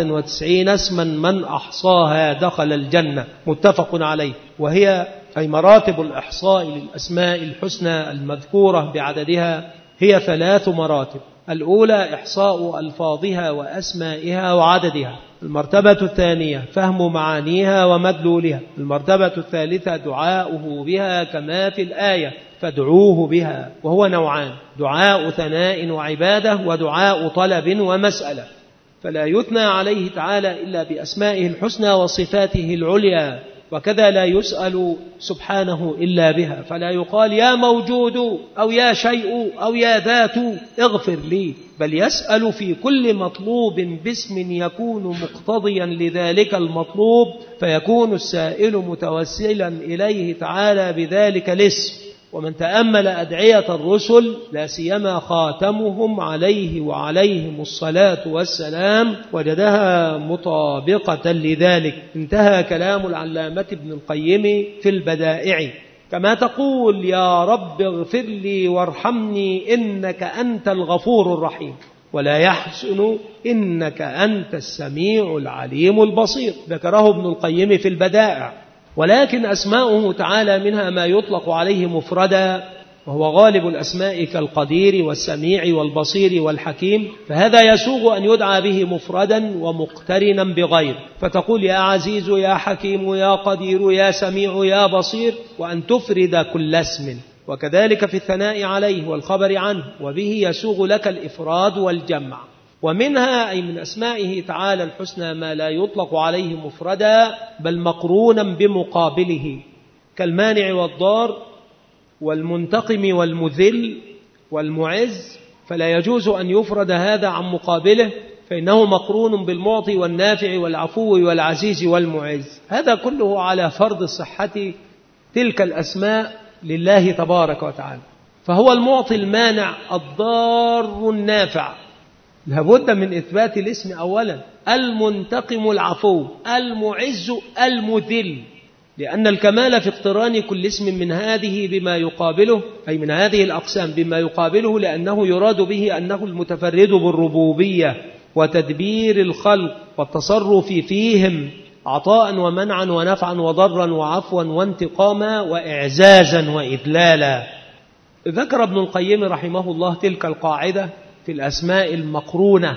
99 اسما من أحصاها دخل الجنة، متفق عليه. وهي أي مراتب الإحصاء للأسماء الحسنى المذكورة بعددها هي 3 مراتب. الأولى إحصاء ألفاظها وأسمائها وعددها. المرتبة الثانية فهم معانيها ومدلولها. المرتبة الثالثة دعاؤه بها كما في الآية فادعوه بها، وهو نوعان: دعاء ثناء وعبادة، ودعاء طلب ومسألة. فلا يثنى عليه تعالى إلا بأسمائه الحسنى وصفاته العليا، وكذا لا يسأل سبحانه إلا بها، فلا يقال يا موجود أو يا شيء أو يا ذات اغفر لي، بل يسأل في كل مطلوب باسم يكون مقتضيا لذلك المطلوب، فيكون السائل متوسلا إليه تعالى بذلك الاسم. ومن تأمل أدعية الرسل لا سيما خاتمهم عليه وعليهم الصلاة والسلام وجدها مطابقة لذلك. انتهى كلام العلامة ابن القيم في البدائع، كما تقول يا رب اغفر لي وارحمني إنك أنت الغفور الرحيم، ولا يحسن إنك أنت السميع العليم البصير. ذكره ابن القيم في البدائع. ولكن أسماؤه تعالى منها ما يطلق عليه مفردا، وهو غالب الأسماء كالقدير والسميع والبصير والحكيم، فهذا يسوغ أن يدعى به مفردا ومقترنا بغير، فتقول يا عزيز يا حكيم يا قدير يا سميع يا بصير، وأن تفرد كل اسم. وكذلك في الثناء عليه والخبر عنه، وبه يسوغ لك الإفراد والجمع. ومنها أي من أسمائه تعالى الحسنى ما لا يطلق عليه مفردا بل مقرونا بمقابله، كالمانع والضار والمنتقم والمذل والمعز، فلا يجوز أن يفرد هذا عن مقابله، فإنه مقرون بالمعطي والنافع والعفو والعزيز والمعز. هذا كله على فرض صحة تلك الأسماء لله تبارك وتعالى. فهو المعطي المانع الضار النافع، لابد من إثبات الاسم أولا. المنتقم العفو، المعز المذل، لأن الكمال في اقتران كل اسم من هذه بما يقابله، أي من هذه الأقسام بما يقابله، لأنه يراد به أنه المتفرد بالربوبية وتدبير الخلق والتصرف فيهم عطاء ومنعا ونفعا وضرا وعفوا وانتقاما وإعزازا وإذلالا. ذكر ابن القيم رحمه الله تلك القاعدة في الأسماء المقرونة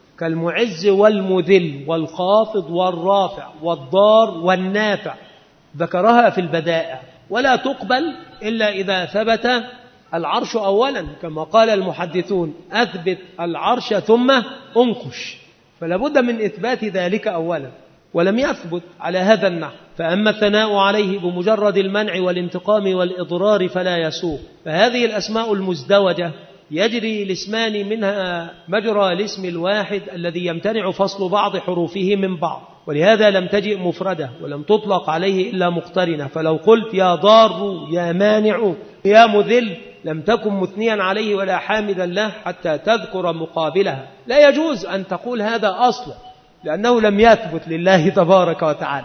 كالمعز والمذل والخافض والرافع والضار والنافع، ذكرها في البدائع، ولا تقبل إلا إذا ثبت العرش أولا، كما قال المحدثون أثبت العرش ثم أنقش، فلا بد من إثبات ذلك أولا، ولم يثبت على هذا النحو. فأما الثناء عليه بمجرد المنع والانتقام والإضرار فلا يسوق. فهذه الأسماء المزدوجة يجري الاسمان منها مجرى الاسم الواحد الذي يمتنع فصل بعض حروفه من بعض، ولهذا لم تجئ مفردة ولم تطلق عليه إلا مقترنة. فلو قلت يا ضار يا مانع يا مذل لم تكن مثنيا عليه ولا حامدا له حتى تذكر مقابلها. لا يجوز أن تقول هذا أصلا، لأنه لم يثبت لله تبارك وتعالى،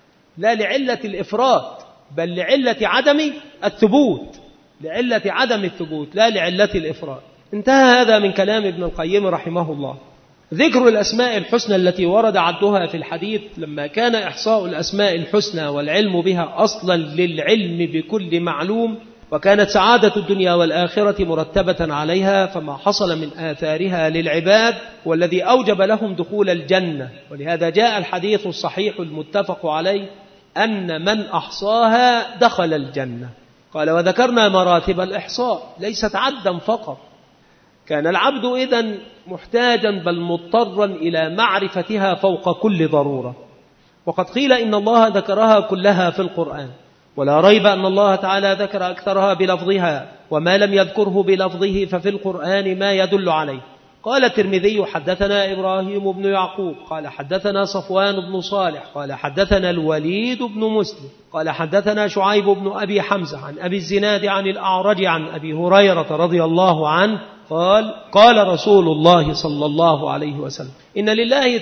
لا لعلة الإفراد بل لعلة عدم الثبوت، لعلة عدم الثبوت لا لعلة الإفراد. انتهى هذا من كلام ابن القيم رحمه الله. ذكر الأسماء الحسنى التي ورد عدها في الحديث، لما كان إحصاء الأسماء الحسنى والعلم بها أصلا للعلم بكل معلوم، وكانت سعادة الدنيا والآخرة مرتبة عليها، فما حصل من آثارها للعباد والذي أوجب لهم دخول الجنة. ولهذا جاء الحديث الصحيح المتفق عليه أن من أحصاها دخل الجنة. قال وذكرنا مراتب الإحصاء ليست عدا فقط، كان العبد إذن محتاجا بل مضطرا إلى معرفتها فوق كل ضرورة. وقد قيل إن الله ذكرها كلها في القرآن، ولا ريب أن الله تعالى ذكر أكثرها بلفظها، وما لم يذكره بلفظه ففي القرآن ما يدل عليه. قال الترمذي حدثنا إبراهيم بن يعقوب قال حدثنا صفوان بن صالح قال حدثنا الوليد بن مسلم قال حدثنا شعيب بن أبي حمزة عن أبي الزناد عن الأعرج عن أبي هريرة رضي الله عنه قال رسول الله صلى الله عليه وسلم إن لله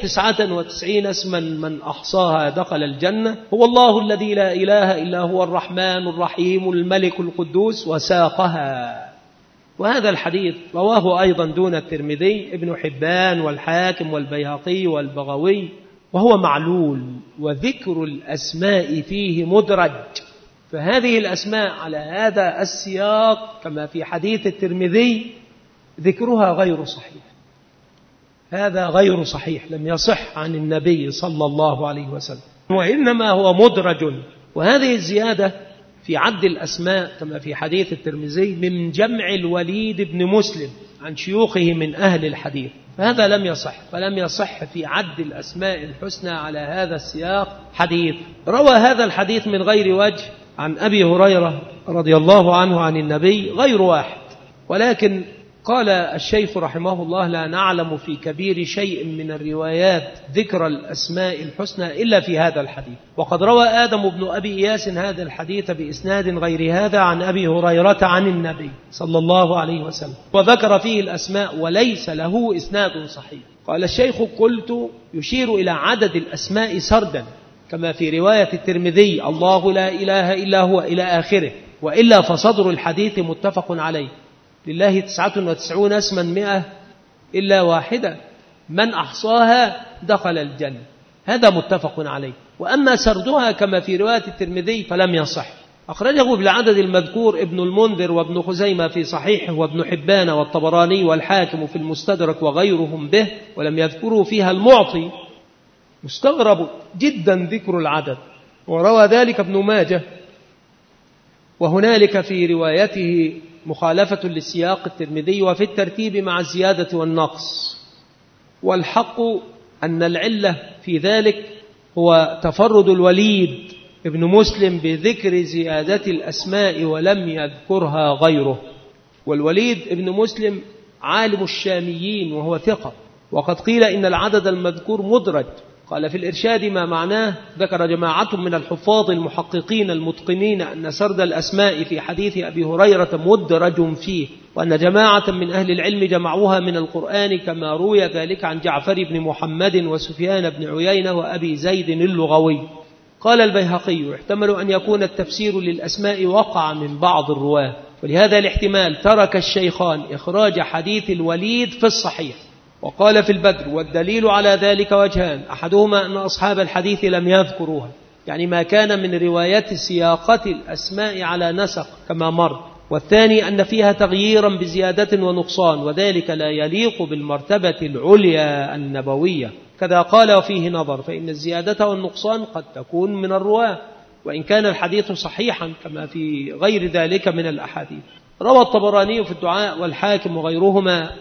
99 اسما من أحصاها دخل الجنة، هو الله الذي لا إله إلا هو الرحمن الرحيم الملك القدوس، وساقها. وهذا الحديث رواه أيضا دون الترمذي ابن حبان والحاكم والبيهقي والبغوي، وهو معلول، وذكر الأسماء فيه مدرج، فهذه الأسماء على هذا السياق كما في حديث الترمذي ذكرها غير صحيح، هذا غير صحيح، لم يصح عن النبي صلى الله عليه وسلم، وإنما هو مدرج. وهذه الزيادة في عد الأسماء كما في حديث الترمذي من جمع الوليد بن مسلم عن شيوخه من أهل الحديث، فهذا لم يصح، فلم يصح في عد الأسماء الحسنى على هذا السياق حديث. روى هذا الحديث من غير وجه عن أبي هريرة رضي الله عنه عن النبي غير واحد، ولكن قال الشيخ رحمه الله لا نعلم في كبير شيء من الروايات ذكر الأسماء الحسنى إلا في هذا الحديث. وقد روى آدم بن أبي إياس هذا الحديث بإسناد غير هذا عن أبي هريرة عن النبي صلى الله عليه وسلم، وذكر فيه الأسماء وليس له إسناد صحيح. قال الشيخ قلت يشير إلى عدد الأسماء سردا كما في رواية الترمذي الله لا إله إلا هو إلى آخره، وإلا فصدر الحديث متفق عليه، لله 99 اسما 100 إلا واحدة من أحصاها دخل الجنة، هذا متفق عليه. وأما سردها كما في رواية الترمذي فلم يصح. أخرجه بالعدد المذكور ابن المنذر وابن خزيمة في صحيحه وابن حبان والطبراني والحاكم في المستدرك وغيرهم به، ولم يذكروا فيها المعطي، مستغرب جدا ذكر العدد. وروى ذلك ابن ماجه، وهنالك في روايته مخالفة للسياق الترمذي وفي الترتيب مع الزيادة والنقص، والحق أن العلة في ذلك هو تفرد الوليد ابن مسلم بذكر زيادة الأسماء ولم يذكرها غيره. والوليد ابن مسلم عالم الشاميين وهو ثقة، وقد قيل إن العدد المذكور مدرج. قال في الإرشاد ما معناه ذكر جماعة من الحفاظ المحققين المتقنين أن سرد الأسماء في حديث أبي هريرة مدرج فيه، وأن جماعة من أهل العلم جمعوها من القرآن كما روي ذلك عن جعفر بن محمد وسفيان بن عيينة وأبي زيد اللغوي. قال البيهقي يحتمل أن يكون التفسير للأسماء وقع من بعض الرواة، ولهذا الاحتمال ترك الشيخان إخراج حديث الوليد في الصحيح. وقال في البدر والدليل على ذلك وجهان، أحدهما أن أصحاب الحديث لم يذكروها، يعني ما كان من رواية سياقة الأسماء على نسق كما مر، والثاني أن فيها تغييرا بزيادة ونقصان، وذلك لا يليق بالمرتبة العليا النبوية. كذا قال وفيه نظر، فإن الزيادة والنقصان قد تكون من الرواة وإن كان الحديث صحيحا كما في غير ذلك من الأحاديث. روى الطبراني في الدعاء والحاكم وغيرهما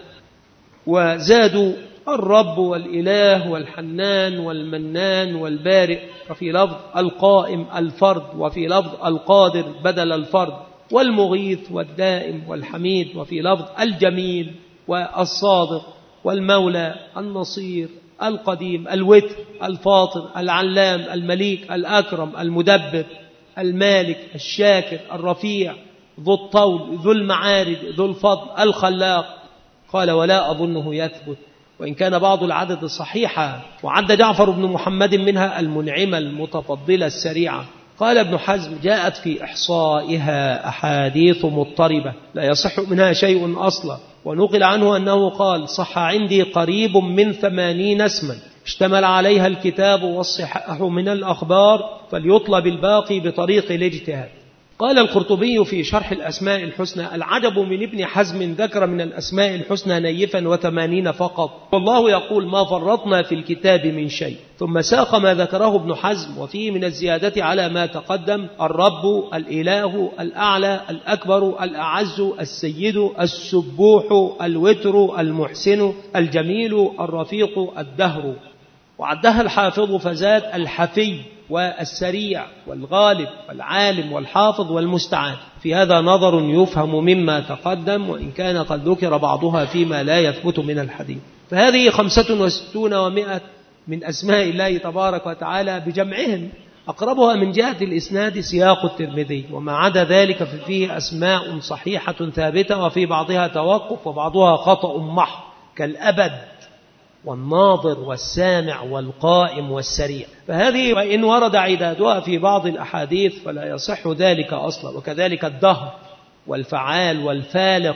وزادوا الرب والإله والحنان والمنان والبارئ، وفي لفظ القائم الفرد، وفي لفظ القادر بدل الفرد، والمغيث والدائم والحميد، وفي لفظ الجميل والصادق والمولى النصير القديم الوتر الفاطر العلام المليك الأكرم المدبر المالك الشاكر الرفيع ذو الطول ذو المعارج ذو الفضل الخلاق. قال ولا أظنه يثبت، وإن كان بعض العدد صحيحا، وعد جعفر بن محمد منها المنعمة المتفضلة السريعة. قال ابن حزم جاءت في إحصائها أحاديث مضطربة لا يصح منها شيء أصلا، ونقل عنه أنه قال صح عندي قريب من 80 اسما اشتمل عليها الكتاب والصحاح من الأخبار، فليطلب الباقي بطريق الاجتهاد. قال القرطبي في شرح الأسماء الحسنى العجب من ابن حزم ذكر من الأسماء الحسنى نيفا 80 فقط، والله يقول ما فرطنا في الكتاب من شيء. ثم ساق ما ذكره ابن حزم وفيه من الزيادة على ما تقدم: الرب، الإله، الأعلى، الأكبر، الأعز، السيد، السبوح، الوتر، المحسن، الجميل، الرفيق، الدهر. وعدها الحافظ فزاد الحفي والسريع والغالب والعالم والحافظ والمستعان. في هذا نظر يفهم مما تقدم، وإن كان قد ذكر بعضها فيما لا يثبت من الحديث. فهذه 65 و100 من أسماء الله تبارك وتعالى بجمعهم، أقربها من جهة الإسناد سياق الترمذي، وما عدا ذلك ففيه أسماء صحيحة ثابتة، وفي بعضها توقف وبعضها خطأ محض كالأبد والناظر والسامع والقائم والسريع. فهذه وإن ورد عدادها في بعض الأحاديث فلا يصح ذلك أصلا. وكذلك الدهر والفعال والفالق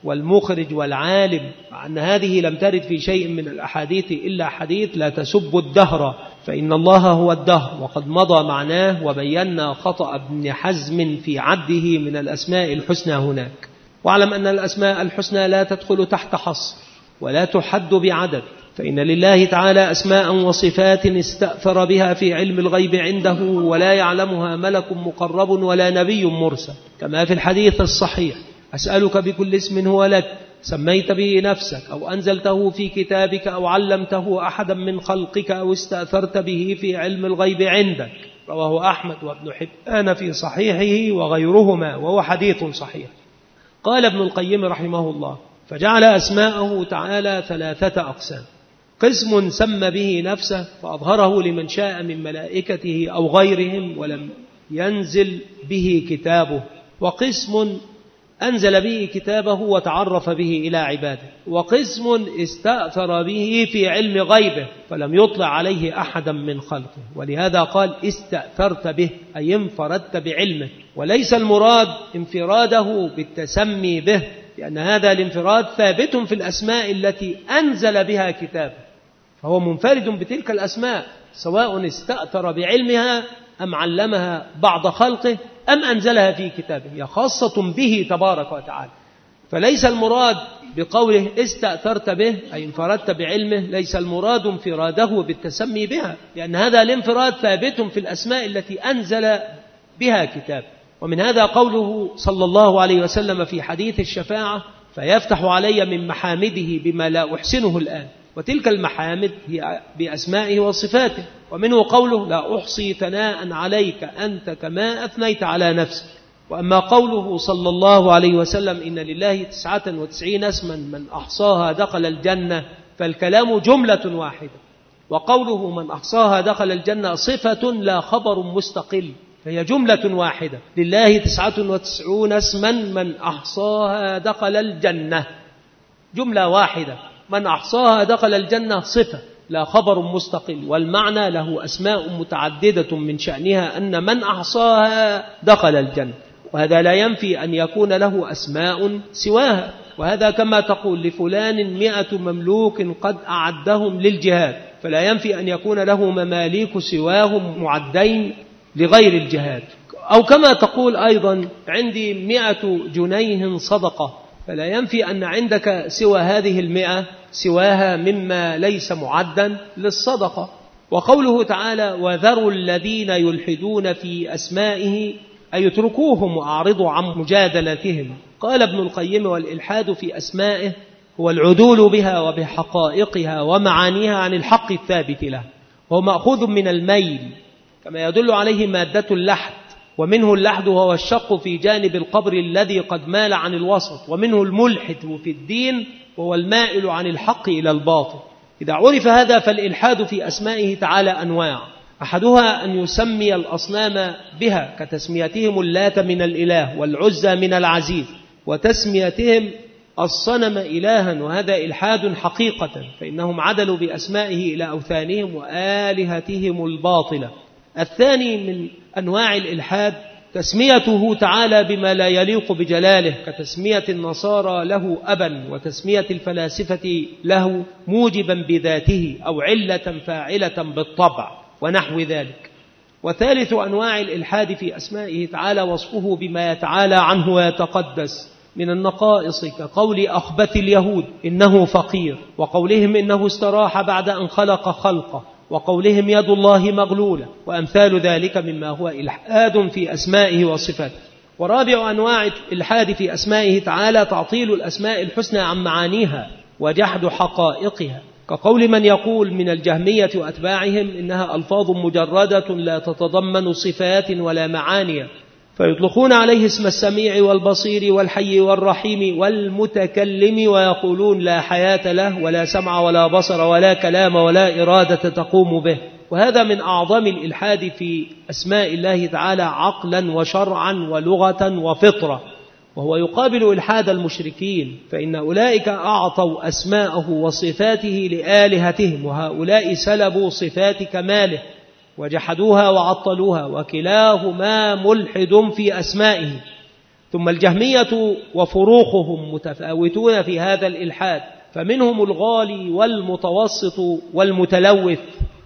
والمخرج والعالم، مع أن هذه لم ترد في شيء من الأحاديث إلا حديث لا تسبوا الدهر فإن الله هو الدهر، وقد مضى معناه وبينا خطأ ابن حزم في عده من الأسماء الحسنى هناك. واعلم أن الأسماء الحسنى لا تدخل تحت حصر ولا تحد بعدد، فإن لله تعالى أسماء وصفات استأثر بها في علم الغيب عنده ولا يعلمها ملك مقرب ولا نبي مرسل، كما في الحديث الصحيح: أسألك بكل اسم هو لك سميت به نفسك أو أنزلته في كتابك أو علمته أحدا من خلقك أو استأثرت به في علم الغيب عندك. رواه أحمد وابن حبان في صحيحه وغيرهما، وهو حديث صحيح. قال ابن القيم رحمه الله: فجعل أسماءه تعالى 3 أقسام: قسم سمى به نفسه فأظهره لمن شاء من ملائكته أو غيرهم ولم ينزل به كتابه، وقسم أنزل به كتابه وتعرف به إلى عباده، وقسم استأثر به في علم غيبه فلم يطلع عليه أحدا من خلقه. ولهذا قال: استأثرت به، أي انفردت بعلمه، وليس المراد انفراده بالتسمي به، لأن هذا الانفراد ثابت في الأسماء التي أنزل بها كتابه، فهو منفرد بتلك الأسماء سواء استأثر بعلمها أم علمها بعض خلقه أم أنزلها في كتابه، هي خاصة به تبارك وتعالى. فليس المراد بقوله استأثرت به أي انفردت بعلمه، ليس المراد انفراده بالتسمي بها، لأن هذا الانفراد ثابت في الأسماء التي أنزل بها كتابه. ومن هذا قوله صلى الله عليه وسلم في حديث الشفاعة: فيفتح علي من محامده بما لا أحسنه الآن، وتلك المحامد هي بأسمائه وصفاته. ومنه قوله: لا أحصي ثناء عليك أنت كما أثنيت على نفسك. وأما قوله صلى الله عليه وسلم: إن لله 99 اسما من أحصاها دخل الجنة، فالكلام جملة واحدة. وقوله من أحصاها دخل الجنة صفة لا خبر مستقل، فهي جملة واحدة: لله 99 اسما من أحصاها دخل الجنة، جملة واحدة. من أحصاها دخل الجنة صفة لا خبر مستقل، والمعنى له أسماء متعددة من شأنها أن من أحصاها دخل الجنة، وهذا لا ينفي أن يكون له أسماء سواها. وهذا كما تقول لفلان 100 مملوك قد أعدهم للجهاد، فلا ينفي أن يكون له مماليك سواهم معدين لغير الجهاد. أو كما تقول أيضا عندي 100 جنيه صدقة، فلا ينفي أن عندك سوى هذه 100 سواها مما ليس معدا للصدقة. وقوله تعالى: وذروا الذين يلحدون في أسمائه أي اتركوهم وأعرضوا عن مجادلتهم. قال ابن القيم: والإلحاد في أسمائه هو العدول بها وبحقائقها ومعانيها عن الحق الثابت له، وهو مأخوذ من الميل كما يدل عليه مادة اللحد، ومنه اللحد وهو الشق في جانب القبر الذي قد مال عن الوسط، ومنه الملحد في الدين وهو المائل عن الحق إلى الباطل. إذا عرف هذا فالإلحاد في أسمائه تعالى أنواع: أحدها أن يسمي الأصنام بها كتسميتهم اللات من الإله والعزى من العزيز، وتسميتهم الصنم إلها، وهذا إلحاد حقيقة، فإنهم عدلوا بأسمائه إلى أوثانهم وآلهتهم الباطلة. الثاني من أنواع الإلحاد تسميته تعالى بما لا يليق بجلاله، كتسمية النصارى له أبا، وتسمية الفلاسفة له موجبا بذاته أو علة فاعلة بالطبع ونحو ذلك. وثالث أنواع الإلحاد في أسمائه تعالى وصفه بما يتعالى عنه ويتقدس من النقائص، كقول أخبث اليهود إنه فقير، وقولهم إنه استراح بعد أن خلق خلقه، وقولهم يد الله مغلولة، وأمثال ذلك مما هو إلحاد في أسمائه وصفاته. ورابع أنواع الإلحاد في أسمائه تعالى تعطيل الأسماء الحسنى عن معانيها وجحد حقائقها، كقول من يقول من الجهمية وأتباعهم إنها ألفاظ مجردة لا تتضمن صفات ولا معاني، فيطلقون عليه اسم السميع والبصير والحي والرحيم والمتكلم، ويقولون لا حياة له ولا سمع ولا بصر ولا كلام ولا إرادة تقوم به. وهذا من أعظم الإلحاد في أسماء الله تعالى عقلا وشرعا ولغة وفطرة، وهو يقابل إلحاد المشركين، فإن أولئك أعطوا أسماءه وصفاته لآلهتهم، وهؤلاء سلبوا صفات كماله وجحدوها وعطلوها، وكلاهما ملحد في أسمائه. ثم الجهمية وفروقهم متفاوتون في هذا الإلحاد، فمنهم الغالي والمتوسط والمتلوث،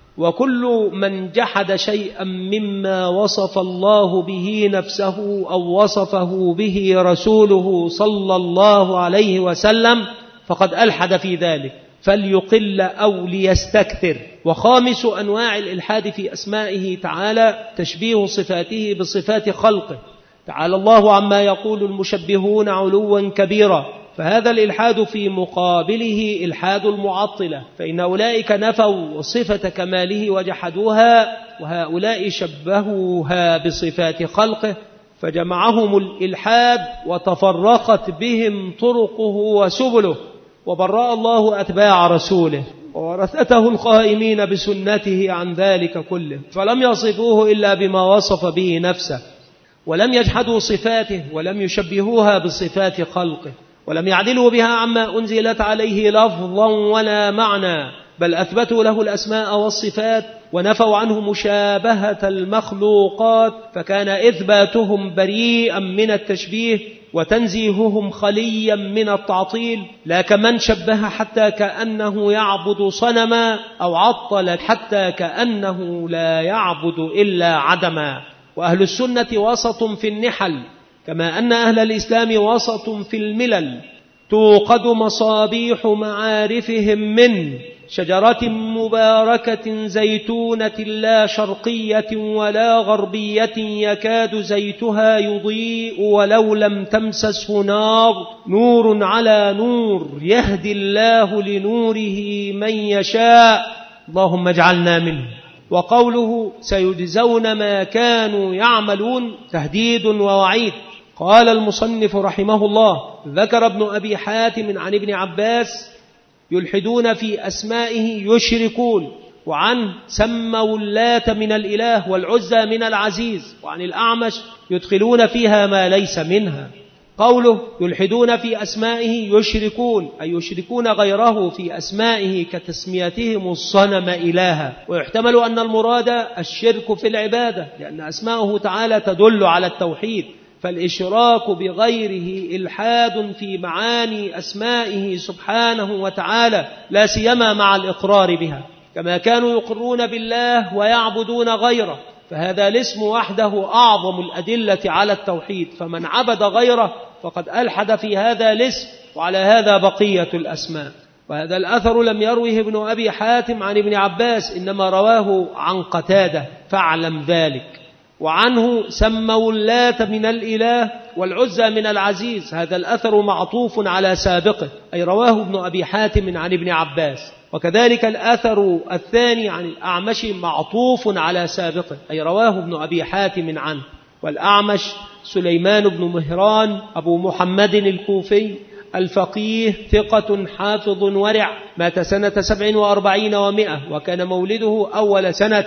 وكل من جحد شيئا مما وصف الله به نفسه أو وصفه به رسوله صلى الله عليه وسلم فقد ألحد في ذلك، فليقل أو ليستكثر. وخامس أنواع الإلحاد في أسمائه تعالى تشبيه صفاته بصفات خلقه، تعالى الله عما يقول المشبهون علوا كبيرا، فهذا الإلحاد في مقابله إلحاد المعطلة، فإن أولئك نفوا صفة كماله وجحدوها، وهؤلاء شبهوها بصفات خلقه، فجمعهم الإلحاد وتفرقت بهم طرقه وسبله، وبرأ الله أتباع رسوله وورثته القائمين بسنته عن ذلك كله، فلم يصفوه إلا بما وصف به نفسه، ولم يجحدوا صفاته، ولم يشبهوها بصفات خلقه، ولم يعدلوا بها عما أنزلت عليه لفظا ولا معنى، بل أثبتوا له الأسماء والصفات ونفوا عنه مشابهة المخلوقات، فكان إثباتهم بريئا من التشبيه وتنزيههم خليا من التعطيل، لا كمن شبه حتى كأنه يعبد صنما، أو عطل حتى كأنه لا يعبد إلا عدما. وأهل السنة وسط في النحل، كما أن أهل الإسلام وسط في الملل، توقد مصابيح معارفهم من شجرة مباركة زيتونة لا شرقية ولا غربية يكاد زيتها يضيء ولو لم تمسسه نار، نور على نور يهدي الله لنوره من يشاء، اللهم اجعلنا منه. وقوله سيجزون ما كانوا يعملون تهديد ووعيد. قال المصنف رحمه الله: ذكر ابن أبي حاتم عن ابن عباس: يلحدون في أسمائه يشركون، وعن سموا اللات من الإله والعزى من العزيز، وعن الأعمش يدخلون فيها ما ليس منها. قوله يلحدون في أسمائه يشركون، أي يشركون غيره في أسمائه كتسميتهم الصنم إلها، ويحتمل أن المراد الشرك في العبادة، لأن أسماءه تعالى تدل على التوحيد، فالإشراك بغيره إلحاد في معاني أسمائه سبحانه وتعالى، لا سيما مع الإقرار بها، كما كانوا يقرون بالله ويعبدون غيره، فهذا الاسم وحده أعظم الأدلة على التوحيد، فمن عبد غيره فقد ألحد في هذا الاسم، وعلى هذا بقية الأسماء. وهذا الأثر لم يروه ابن أبي حاتم عن ابن عباس، إنما رواه عن قتادة، فاعلم ذلك. وعنه سموا اللات من الإله والعزى من العزيز، هذا الأثر معطوف على سابقه، أي رواه ابن أبي حاتم عن ابن عباس. وكذلك الأثر الثاني عن الأعمش معطوف على سابقه، أي رواه ابن أبي حاتم عنه. والأعمش سليمان بن مهران أبو محمد الكوفي الفقيه، ثقة حافظ ورع، مات سنة 47 و100، وكان مولده أول سنة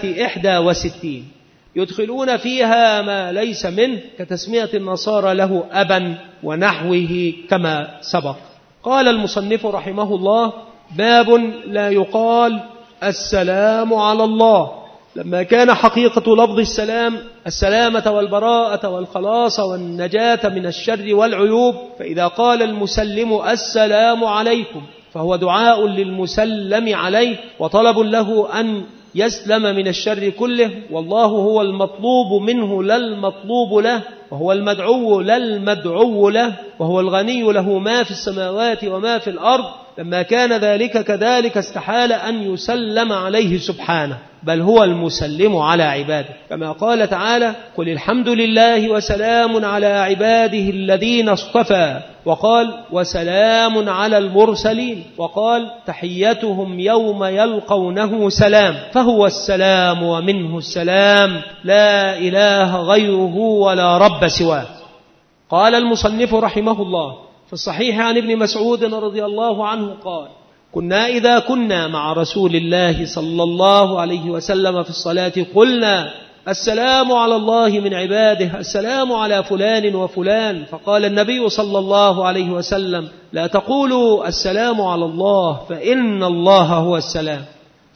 61. يدخلون فيها ما ليس منه كتسمية النصارى له أبا ونحوه كما سبق. قال المصنف رحمه الله: باب لا يقال السلام على الله، لما كان حقيقة لفظ السلام السلامة والبراءة والخلاص والنجاة من الشر والعيوب، فإذا قال المسلم السلام عليكم فهو دعاء للمسلم عليه وطلب له أن يسلم من الشر كله، والله هو المطلوب منه لا المطلوب له، وهو المدعو لا المدعو له، وهو الغني له ما في السماوات وما في الأرض. لما كان ذلك كذلك استحال أن يسلم عليه سبحانه، بل هو المسلم على عباده، كما قال تعالى: قل الحمد لله وسلام على عباده الذين اصطفى، وقال: وسلام على المرسلين، وقال: تحيتهم يوم يلقونه سلام، فهو السلام ومنه السلام، لا إله غيره ولا رب سواه. قال المصنف رحمه الله: في الصحيح عن ابن مسعود رضي الله عنه قال: كنا إذا كنا مع رسول الله صلى الله عليه وسلم في الصلاة قلنا: السلام على الله من عباده، السلام على فلان وفلان، فقال النبي صلى الله عليه وسلم: لا تقولوا السلام على الله، فإن الله هو السلام.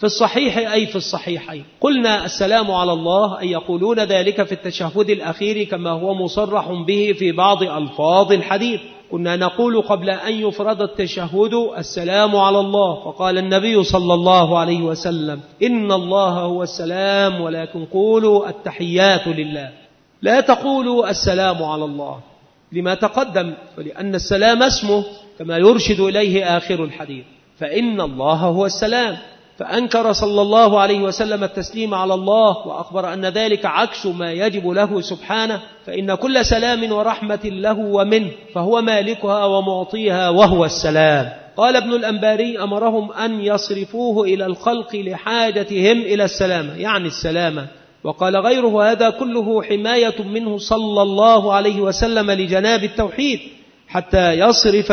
في الصحيح أي في الصحيحين. قلنا السلام على الله أي يقولون ذلك في التشهد الأخير كما هو مصرح به في بعض ألفاظ الحديث. كنا نقول قبل أن يفرد التشهد السلام على الله، فقال النبي صلى الله عليه وسلم إن الله هو السلام ولكن قولوا التحيات لله، لا تقولوا السلام على الله، لما تقدم، ولأن السلام اسمه كما يرشد إليه آخر الحديث، فإن الله هو السلام. فأنكر صلى الله عليه وسلم التسليم على الله، وأخبر أن ذلك عكس ما يجب له سبحانه، فإن كل سلام ورحمة له ومنه، فهو مالكها ومعطيها وهو السلام. قال ابن الأنباري أمرهم أن يصرفوه إلى الخلق لحاجتهم إلى السلامة، يعني السلامة. وقال غيره هذا كله حماية منه صلى الله عليه وسلم لجناب التوحيد، حتى يصرف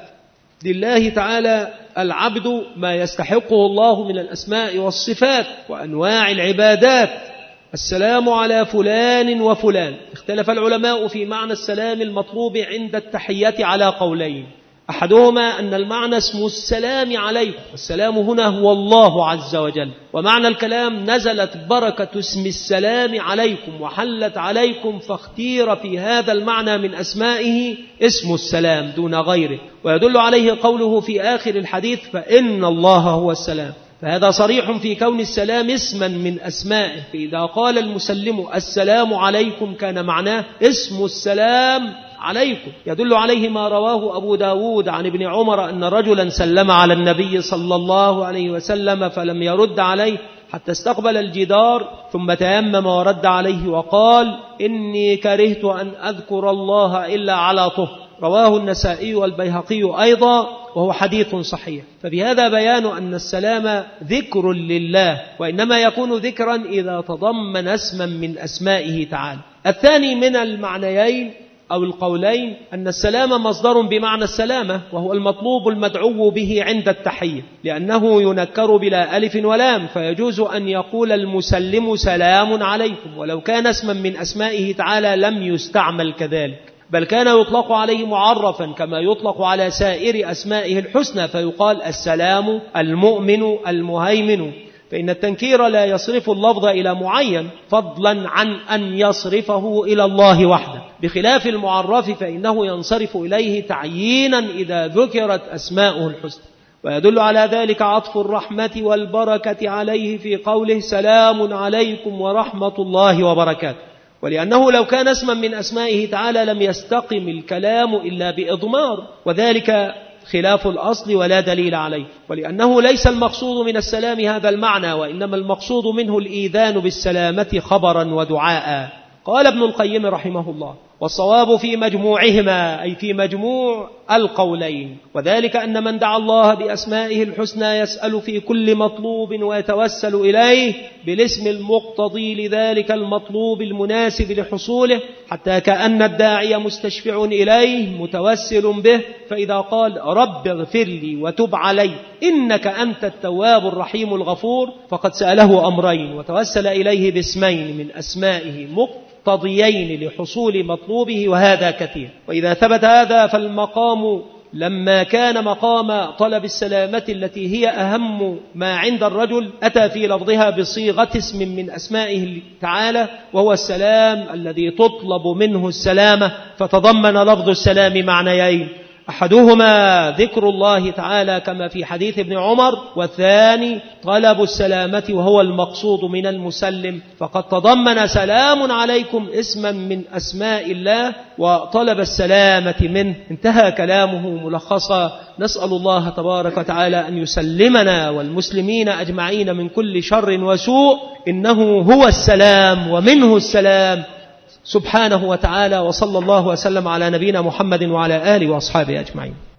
لله تعالى العبد ما يستحقه الله من الأسماء والصفات وأنواع العبادات. السلام على فلان وفلان. اختلف العلماء في معنى السلام المطلوب عند التحية على قولين، أحدهما أن المعنى اسم السلام عليكم، السلام هنا هو الله عز وجل، ومعنى الكلام نزلت بركة اسم السلام عليكم وحلت عليكم، فاختير في هذا المعنى من أسمائه اسم السلام دون غيره، ويدل عليه قوله في آخر الحديث فإن الله هو السلام، فهذا صريح في كون السلام اسما من أسمائه. فإذا قال المسلم السلام عليكم كان معناه اسم السلام عليكم. يدل عليه ما رواه أبو داود عن ابن عمر أن رجلا سلم على النبي صلى الله عليه وسلم فلم يرد عليه حتى استقبل الجدار، ثم تيمم ورد عليه وقال إني كرهت أن أذكر الله إلا على طهر. رواه النسائي والبيهقي أيضا وهو حديث صحيح. فبهذا بيان أن السلام ذكر لله، وإنما يكون ذكرا إذا تضمن اسما من أسمائه تعالى. الثاني من المعنيين أو القولين أن السلام مصدر بمعنى السلامة، وهو المطلوب المدعو به عند التحية، لأنه ينكر بلا ألف ولام، فيجوز أن يقول المسلم سلام عليكم، ولو كان اسما من أسمائه تعالى لم يستعمل كذلك، بل كان يطلق عليه معرفا كما يطلق على سائر أسمائه الحسنى، فيقال السلام، المؤمن، المهيمن، فإن التنكير لا يصرف اللفظ إلى معين فضلا عن أن يصرفه إلى الله وحده، بخلاف المعرف فإنه ينصرف إليه تعيينا إذا ذكرت أسماؤه الحسنى. ويدل على ذلك عطف الرحمة والبركة عليه في قوله سلام عليكم ورحمة الله وبركاته، ولأنه لو كان اسما من أسمائه تعالى لم يستقم الكلام إلا بإضمار، وذلك خلاف الأصل ولا دليل عليه، ولأنه ليس المقصود من السلام هذا المعنى، وإنما المقصود منه الإيذان بالسلامة خبرا ودعاء. قال ابن القيم رحمه الله والصواب في مجموعهما أي في مجموع القولين، وذلك أن من دعا الله بأسمائه الحسنى يسأل في كل مطلوب ويتوسل إليه بالاسم المقتضي لذلك المطلوب المناسب لحصوله، حتى كأن الداعي مستشفع إليه متوسل به، فإذا قال رب اغفر لي وتب علي إنك أنت التواب الرحيم الغفور فقد سأله أمرين وتوسل إليه باسمين من أسمائه مقتضيين لحصول مطلوبه، وهذا كثير. وإذا ثبت هذا فالمقام لما كان مقام طلب السلامة التي هي أهم ما عند الرجل أتى في لفظها بصيغة اسم من أسمائه تعالى، وهو السلام الذي تطلب منه السلامة، فتضمن لفظ السلام معنيين، أحدهما ذكر الله تعالى كما في حديث ابن عمر، والثاني طلب السلامة وهو المقصود من المسلم، فقد تضمن سلام عليكم اسما من أسماء الله وطلب السلامة منه. انتهى كلامه ملخصا. نسأل الله تبارك وتعالى أن يسلمنا والمسلمين أجمعين من كل شر وسوء، إنه هو السلام ومنه السلام سبحانه وتعالى. وصلى الله وسلم على نبينا محمد وعلى آله وأصحابه أجمعين.